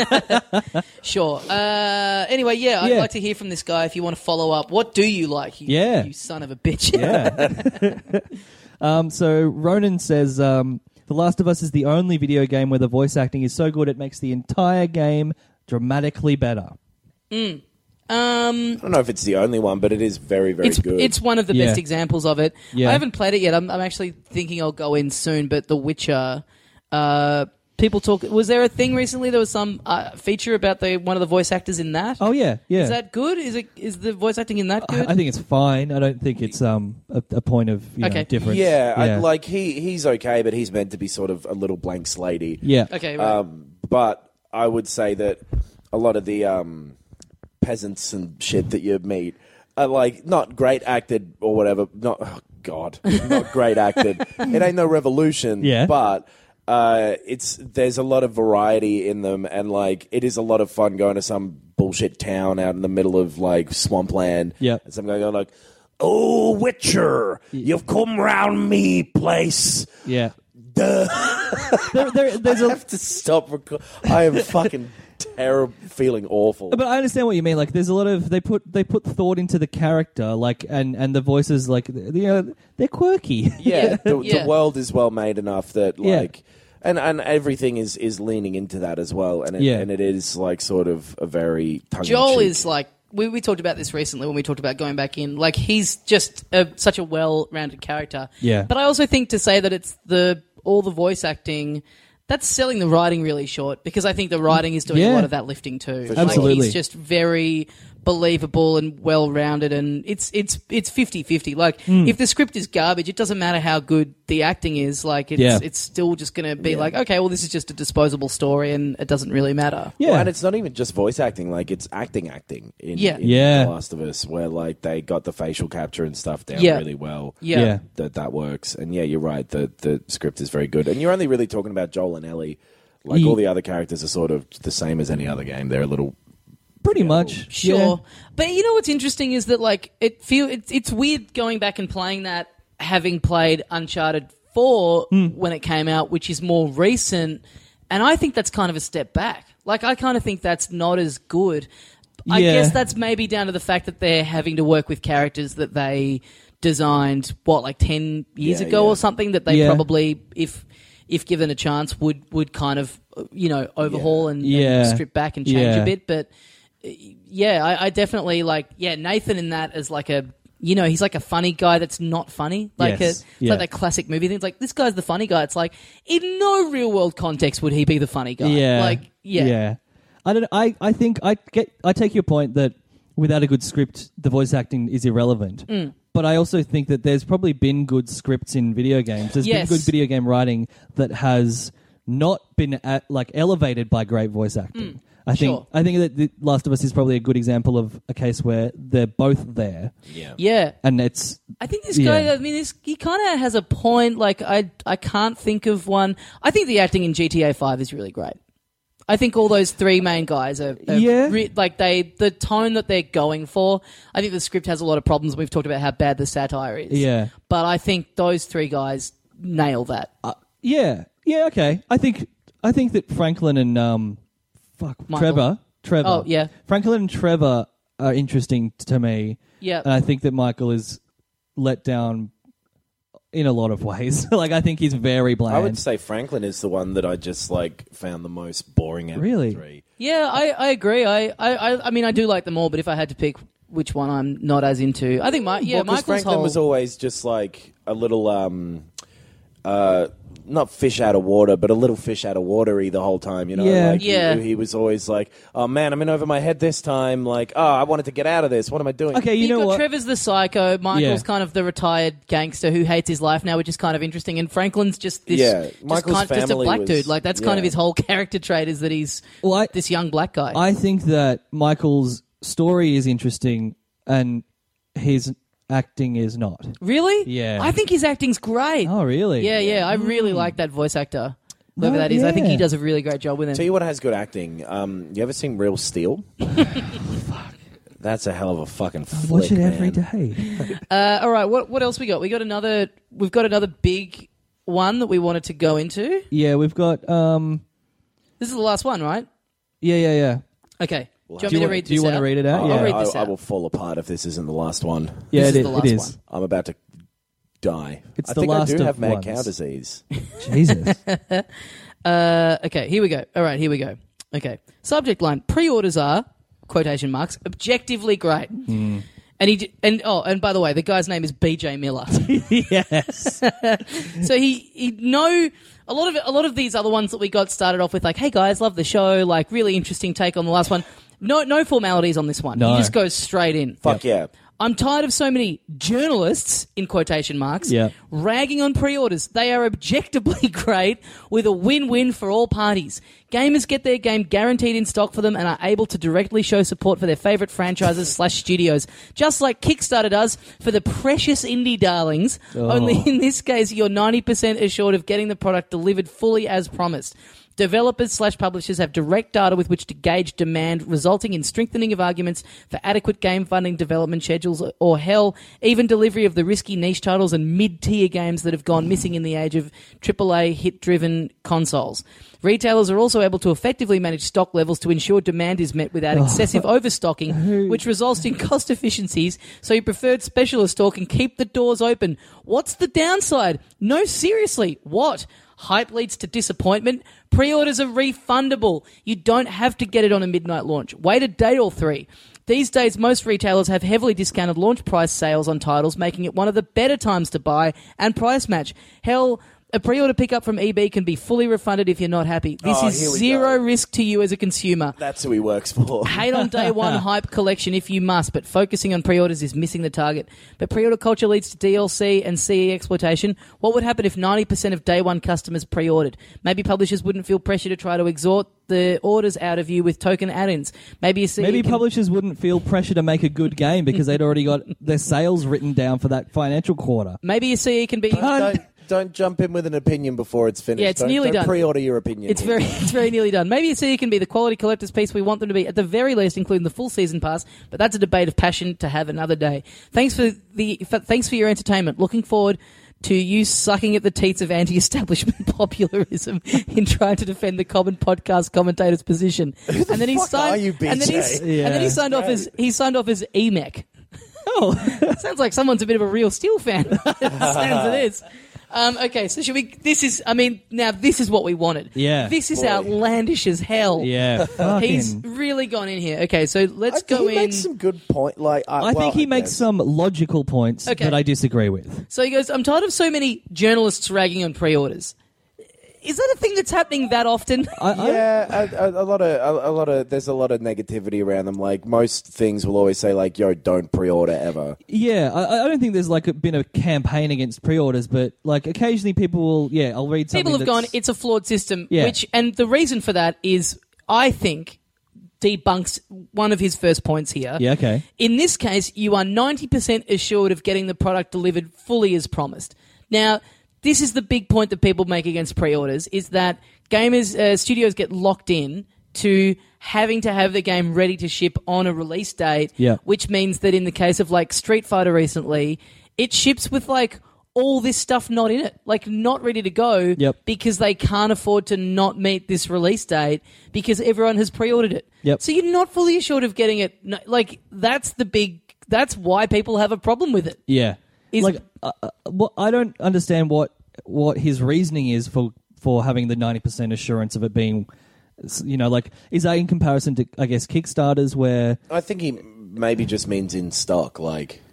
Sure. Uh, anyway, yeah, I'd Yeah. like to hear from this guy if you want to follow up. What do you like? You, Yeah. You son of a bitch. Yeah. um, so Ronan says, um, The Last of Us is the only video game where the voice acting is so good it makes the entire game dramatically better. Um, I don't know if it's the only one, but it is very, very it's good. it's one of the Yeah. best examples of it. Yeah. I haven't played it yet. I'm, I'm actually thinking I'll go in soon. But The Witcher, uh, people talk. Was there a thing recently? There was some uh, feature about the one of the voice actors in that. Oh, yeah, yeah. Is that good? Is it is the voice acting in that I, good? I think it's fine. I don't think it's um a, a point of you Okay. know, difference. yeah, I, like he he's okay, but he's meant to be sort of a little blank slatey. yeah. okay. Right. Um, but I would say that a lot of the um, peasants and shit that you meet are like not great acted or whatever. Not oh God, not great acted. It ain't no revolution. Yeah. but. Uh, it's there's a lot of variety in them, and like it is a lot of fun going to some bullshit town out in the middle of like swampland. Yeah. and some guy going like, "Oh, Witcher, you've come round me place. Yeah. Duh. There, there, there's I a, have to stop. Rec- I am fucking terrible, feeling awful. but I understand what you mean. Like, there's a lot of they put they put thought into the character, like, and, and the voices, like, you know, they're quirky. Yeah, the, Yeah. the world is well made enough that Yeah. like, and, and everything is, is leaning into that as well, and it, Yeah. and it is like sort of a very tongue Joel is like we, we talked about this recently when we talked about going back in. Like he's just a, such a well-rounded character. Yeah. But I also think to say that it's the all the voice acting. That's selling the writing really short because I think the writing is doing Yeah. a lot of that lifting too. For Like Absolutely. he's just very believable and well-rounded, and it's it's it's fifty-fifty. Like Hmm. if the script is garbage, it doesn't matter how good the acting is. Like it's Yeah. it's still just going to be like, okay, well this is just a disposable story and it doesn't really matter. Yeah. Well, and it's not even just voice acting; like it's acting, acting. In, Yeah. in Yeah. The Last of Us, where like they got the facial capture and stuff down Yeah. really well. Yeah. Yeah. That that works, and yeah, you're right. The the script is very good, and you're only really talking about Joel and Ellie. Like Ye- all the other characters are sort of the same as any other game. They're a little. Pretty Yeah. much. Sure, Yeah. but you know what's interesting is that like it feel it's it's weird going back and playing that, having played Uncharted four Hmm. when it came out, which is more recent, and I think that's kind of a step back. Like I kind of think that's not as good. I Yeah. guess that's maybe down to the fact that they're having to work with characters that they designed what like ten years Yeah, ago yeah. or something that they Yeah. probably if if given a chance would would kind of you know overhaul and, Yeah. and strip back and change Yeah. a bit, but. Yeah, I, I definitely like. Yeah, Nathan in that as like a, you know, he's like a funny guy that's not funny. Like Yes, a, it's yeah. like that classic movie thing. It's like this guy's the funny guy. It's like in no real world context would he be the funny guy. Yeah. like yeah, Yeah. I don't. I. I think I get. I take your point that without a good script, the voice acting is irrelevant. Mm. But I also think that there's probably been good scripts in video games. There's Yes. been good video game writing that has not been at, like elevated by great voice acting. I think. sure. I think that The Last of Us is probably a good example of a case where they're both there, Yeah. yeah. and it's. I think this guy. Yeah. I mean, this he kind of has a point. Like I, I can't think of one. I think the acting in G T A five is really great. I think all those three main guys are, are Yeah. re- like they the tone that they're going for. I think the script has a lot of problems. We've talked about how bad the satire is. Yeah. but I think those three guys nail that. Uh, yeah. Yeah. Okay. I think. I think that Franklin and um, fuck Michael. Trevor. Trevor. Oh, yeah. Franklin and Trevor are interesting to me. Yeah. And I think that Michael is let down in a lot of ways. Like, I think he's very bland. I would say Franklin is the one that I just like found the most boring out Really? of the three. Yeah, I, I agree. I, I, I- I mean, I do like them all, but if I had to pick which one I'm not as into, I think my yeah, Well, 'cause Michael's Franklin whole was always just like a little, um, uh, not fish out of water, but a little fish out of watery the whole time. You know, Yeah. like he- Yeah. He, was always like, "Oh man, I'm in over my head this time." Like, "Oh, I wanted to get out of this. What am I doing?" Okay, you You've know got what? Trevor's the psycho. Michael's Yeah. kind of the retired gangster who hates his life now, which is kind of interesting. And Franklin's just this, Yeah, just, Michael's kind, just a family black was- dude. Like that's kind of yeah. his whole character trait is that he's Well, I- this young black guy. I think that Michael's story is interesting and his acting is not. really? Yeah. I think his acting's great. Oh, really? Yeah, yeah. I really like that voice actor. Whoever No, that is, I think he yeah. does a really great job with him. Tell you what has good acting. Um, you ever seen Real Steel? Fuck. That's a hell of a fucking I flick, watch it man. every day. Uh, all right, what what else we got? We got another. We've got another big one that we wanted to go into. Yeah, we've got. um This is the last one, right? Yeah, yeah, yeah. Okay. Do you want Do me you to want- read do you this wanna out? read it out? I'll Yeah. read I, this I out. will fall apart if this isn't the last one. Yeah, This it is the is. last It is. one. I'm about to die. It's I the think last I do of have mad ones. cow disease. Jesus. Uh, okay, here we go. All right, here we go. Okay. Subject line: pre-orders are quotation marks objectively great. Hmm. And he d- and oh, and by the way, the guy's name is B J Miller. Yes. So he he know a lot of a lot of these other ones that we got started off with, like, hey guys, love the show, like really interesting take on the last one. No no formalities on this one. No. He just goes straight in. Fuck yeah. I'm tired of so many journalists, in quotation marks, Yeah. ragging on pre-orders. They are objectively great with a win-win for all parties. Gamers get their game guaranteed in stock for them and are able to directly show support for their favourite franchises slash studios, just like Kickstarter does for the precious indie darlings. Oh. Only in this case, you're ninety percent assured of getting the product delivered fully as promised. Developers slash publishers have direct data with which to gauge demand, resulting in strengthening of arguments for adequate game funding, development schedules, or hell, even delivery of the risky niche titles and mid-tier games that have gone missing in the age of triple A hit-driven consoles. Retailers are also able to effectively manage stock levels to ensure demand is met without excessive overstocking, which results in cost efficiencies, so your preferred specialist store can keep the doors open. What's the downside? No, seriously, what? Hype leads to disappointment. Pre-orders are refundable. You don't have to get it on a midnight launch. Wait a day or three. These days, most retailers have heavily discounted launch price sales on titles, making it one of the better times to buy and price match. Hell, a pre-order pickup from E B can be fully refunded if you're not happy. This Oh, is here we zero go. risk to you as a consumer. That's who he works for. Hate on day one hype collection if you must, but focusing on pre-orders is missing the target. But pre-order culture leads to D L C and C E exploitation. What would happen if ninety percent of day one customers pre-ordered? Maybe publishers wouldn't feel pressure to try to exhort the orders out of you with token add-ins. Maybe you see Maybe you can- publishers wouldn't feel pressure to make a good game because they'd already got their sales written down for that financial quarter. Maybe your C E can be. Don't, don't jump in with an opinion before it's finished. Yeah, it's don't, nearly don't done. pre-order your opinion. It's here. very, it's very nearly done. Maybe you see it can be the quality collector's piece we want them to be, at the very least, including the full season pass. But that's a debate of passion to have another day. Thanks for the, for, thanks for your entertainment. Looking forward to you sucking at the teats of anti-establishment popularism in trying to defend the common podcast commentator's position. Who the and then he fuck signed, are you, B J? and then, he's, Yeah. and then he signed off as he signed off as E M E C. Oh, sounds like someone's a bit of a Real Steel fan. Sounds it is. Um, okay, so should we? This is, I mean, now this is what we wanted. Yeah. This is Boy. outlandish as hell. Yeah, He's fucking. really gone in here. Okay, so let's I, go he in. makes some good point. Like I, I well, think he I makes guess. some logical points Okay. that I disagree with. So he goes, I'm tired of so many journalists ragging on pre-orders. Is that a thing that's happening that often? I, I- Yeah, a, a, a lot of a, a lot of there's a lot of negativity around them. Like most things will always say, like, "Yo, don't pre-order ever." Yeah, I, I don't think there's like a, been a campaign against pre-orders, but like occasionally people will. Yeah, I'll read something. People have gone, that's- it's a flawed system. Yeah. Which, and the reason for that is, I think, debunks one of his first points here. Yeah, okay. In this case, you are ninety percent assured of getting the product delivered fully as promised. Now, this is the big point that people make against pre-orders, is that gamers, uh, studios get locked in to having to have the game ready to ship on a release date, Yeah. which means that in the case of like Street Fighter recently, it ships with like all this stuff not in it, like not ready to go, Yep. because they can't afford to not meet this release date because everyone has pre-ordered it. Yep. So you're not fully assured of getting it. No, like that's the big. That's why people have a problem with it. Yeah, Is- like uh, uh, what I don't understand what what his reasoning is for for having the ninety percent assurance of it being, you know, like is that in comparison to I guess Kickstarters where I think he maybe just means in stock, like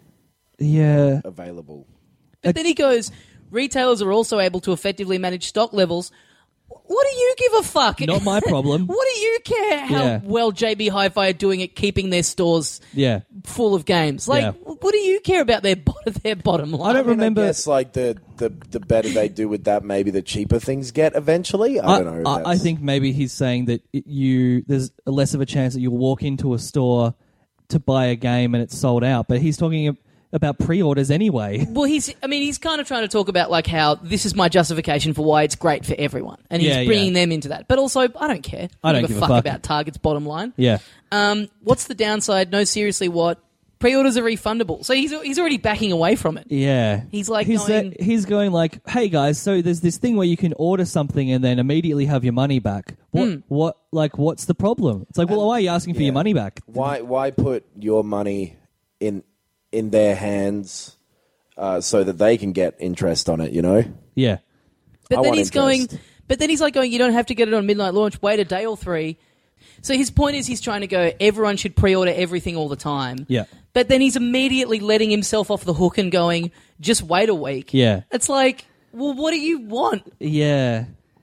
yeah available. But then he goes, retailers are also able to effectively manage stock levels. What do you give a fuck? not my problem. What do you care how Yeah. well J B Hi-Fi are doing at keeping their stores Yeah, full of games? Like, Yeah. what do you care about their bottom, their bottom line? I don't I mean, remember. I guess like the, the the better they do with that, maybe the cheaper things get eventually. I, I, don't know. if I, I that's- think maybe he's saying that it, you there's less of a chance that you'll walk into a store to buy a game and it's sold out. But he's talking ab- about pre-orders anyway. Well, he's, I mean, he's kind of trying to talk about like how this is my justification for why it's great for everyone. And he's Yeah, bringing yeah. them into that. But also, I don't care. I don't give a fuck, fuck. about Target's bottom line. Yeah, Um, what's the downside? No, seriously, what? Pre-orders are refundable. So he's he's already backing away from it. yeah. He's like he's going- he's going like, hey guys, so there's this thing where you can order something and then immediately have your money back. What Hmm. what like what's the problem? It's like, well, why are you asking for yeah. your money back? why why put your money in in their hands uh, so that they can get interest on it? You know. Yeah, But I then want he's going. interest. But then he's like going. You don't have to get it on midnight launch. Wait a day or three. So his point is he's trying to go. Everyone should pre-order everything all the time. Yeah. But then he's immediately letting himself off the hook and going, just wait a week. Yeah. It's like, well, what do you want? yeah.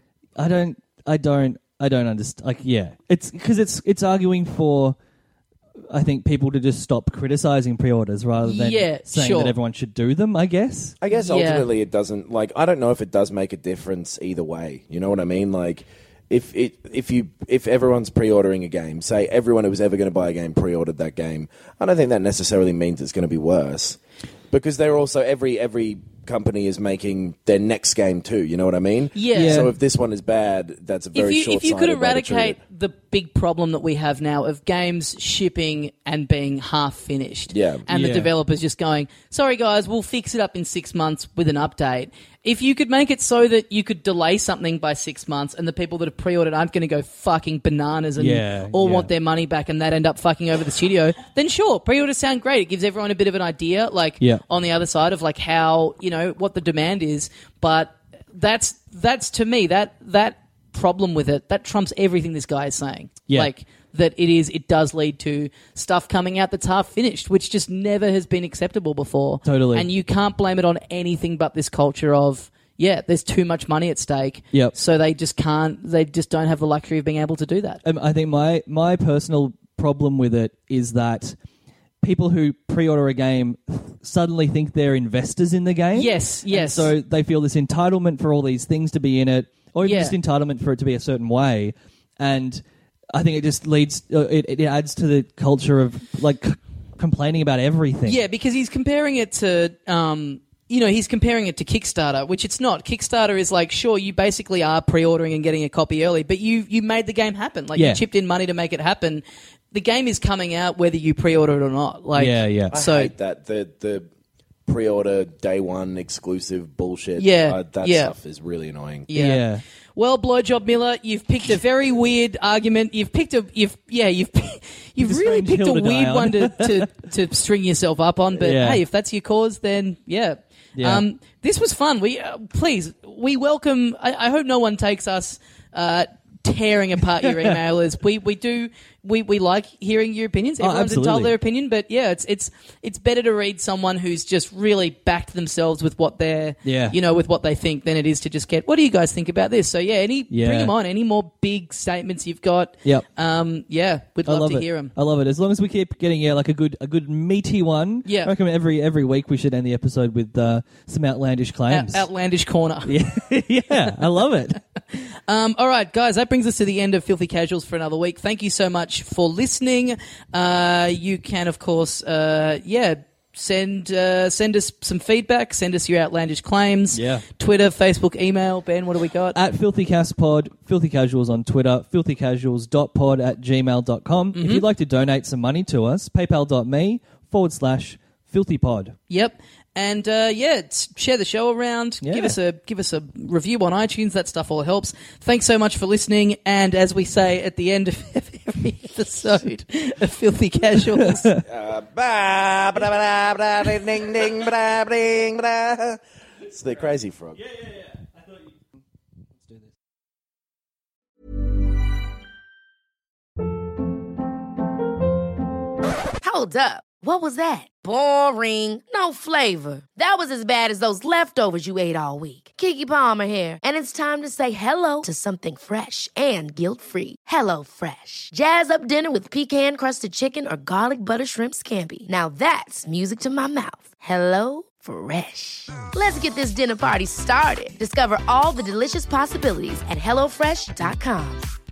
I don't, I don't, I don't understand. Like, yeah, it's because it's it's arguing for, I think, people to just stop criticizing pre-orders rather than Yeah, saying sure. that everyone should do them. I guess. I guess Yeah. ultimately it doesn't. Like, I don't know if it does make a difference either way. You know what I mean? Like, if it if you if everyone's pre-ordering a game, say everyone who was ever going to buy a game pre-ordered that game, I don't think that necessarily means it's going to be worse, because they're also every every company is making their next game too. You know what I mean? Yeah. Yeah. So if this one is bad, that's a very if you, short-sighted if you could way to treat eradicate it. the big problem that we have now of games shipping and being half finished, Yeah. and the Yeah. developers just going, sorry guys, we'll fix it up in six months with an update. If you could make it so that you could delay something by six months and the people that have pre-ordered aren't going to go fucking bananas and Yeah, all yeah. want their money back and that end up fucking over the studio, then sure, pre-orders sound great. It gives everyone a bit of an idea, like Yeah. on the other side of like how, you know, what the demand is. But that's, that's to me, that, that problem with it, that trumps everything this guy is saying. Yeah. Like, that it is, it does lead to stuff coming out that's half finished, which just never has been acceptable before. Totally. And you can't blame it on anything but this culture of, yeah, there's too much money at stake. Yep. So they just can't, they just don't have the luxury of being able to do that. Um, I think my my personal problem with it is that people who pre-order a game suddenly think they're investors in the game. Yes, yes. And so they feel this entitlement for all these things to be in it, or even Yeah. just entitlement for it to be a certain way. And I think it just leads, uh, it, it adds to the culture of like c- complaining about everything. Yeah, because he's comparing it to, um, you know, he's comparing it to Kickstarter, which it's not. Kickstarter is like, sure, you basically are pre-ordering and getting a copy early, but you you made the game happen. Like Yeah. you chipped in money to make it happen. The game is coming out whether you pre-order it or not. Like, Yeah, yeah. I So hate that the the pre-order day one exclusive bullshit. Yeah, uh, that yeah. stuff is really annoying. yeah. Yeah. Well, Blowjob Miller, you've picked a very weird argument. You've picked a, you've yeah, you've you've Just really found picked a hill to die weird on. one to, to to string yourself up on. But Yeah. hey, if that's your cause, then yeah. Yeah. Um, this was fun. We uh, please we welcome. I, I hope no one takes us uh, tearing apart your emailers. we we do. We, we like hearing your opinions. Oh, Everyone's entitled absolutely. to their opinion, but yeah, it's it's it's better to read someone who's just really backed themselves with what they're, Yeah. you know, with what they think, than it is to just get, what do you guys think about this? So yeah, any Yeah. bring them on. Any more big statements you've got? Yep. Um, yeah, we'd I love, love to it. hear them. I love it. As long as we keep getting yeah, like a good a good meaty one. Yeah. I reckon every every week we should end the episode with uh, some outlandish claims. Out- outlandish corner. yeah, yeah, I love it. Um, all right, guys, that brings us to the end of Filthy Casuals for another week. Thank you so much for listening. Uh, you can, of course, uh, yeah, send uh, send us some feedback. Send us your outlandish claims. Yeah. Twitter, Facebook, email. Ben, what do we got? At FilthyCastPod, Filthy Casuals on Twitter, filthycasuals.pod at gmail dot com. Mm-hmm. If you'd like to donate some money to us, paypal.me forward slash filthypod. Yep. And uh, yeah, s- share the show around. Yeah. Give us a give us a review on iTunes. That stuff all helps. Thanks so much for listening. And as we say at the end of every episode of Filthy Casuals, Uh, ba, ba, da, ba, da, ba, da, ding, ding, ding, ba, da, ding, ba, da. It's the Crazy Frog. Hold up. What was that? Boring. No flavor. That was as bad as those leftovers you ate all week. Keke Palmer here, and it's time to say hello to something fresh and guilt-free. Hello Fresh. Jazz up dinner with pecan-crusted chicken or garlic butter shrimp scampi. Now that's music to my mouth. Hello Fresh. Let's get this dinner party started. Discover all the delicious possibilities at hello fresh dot com.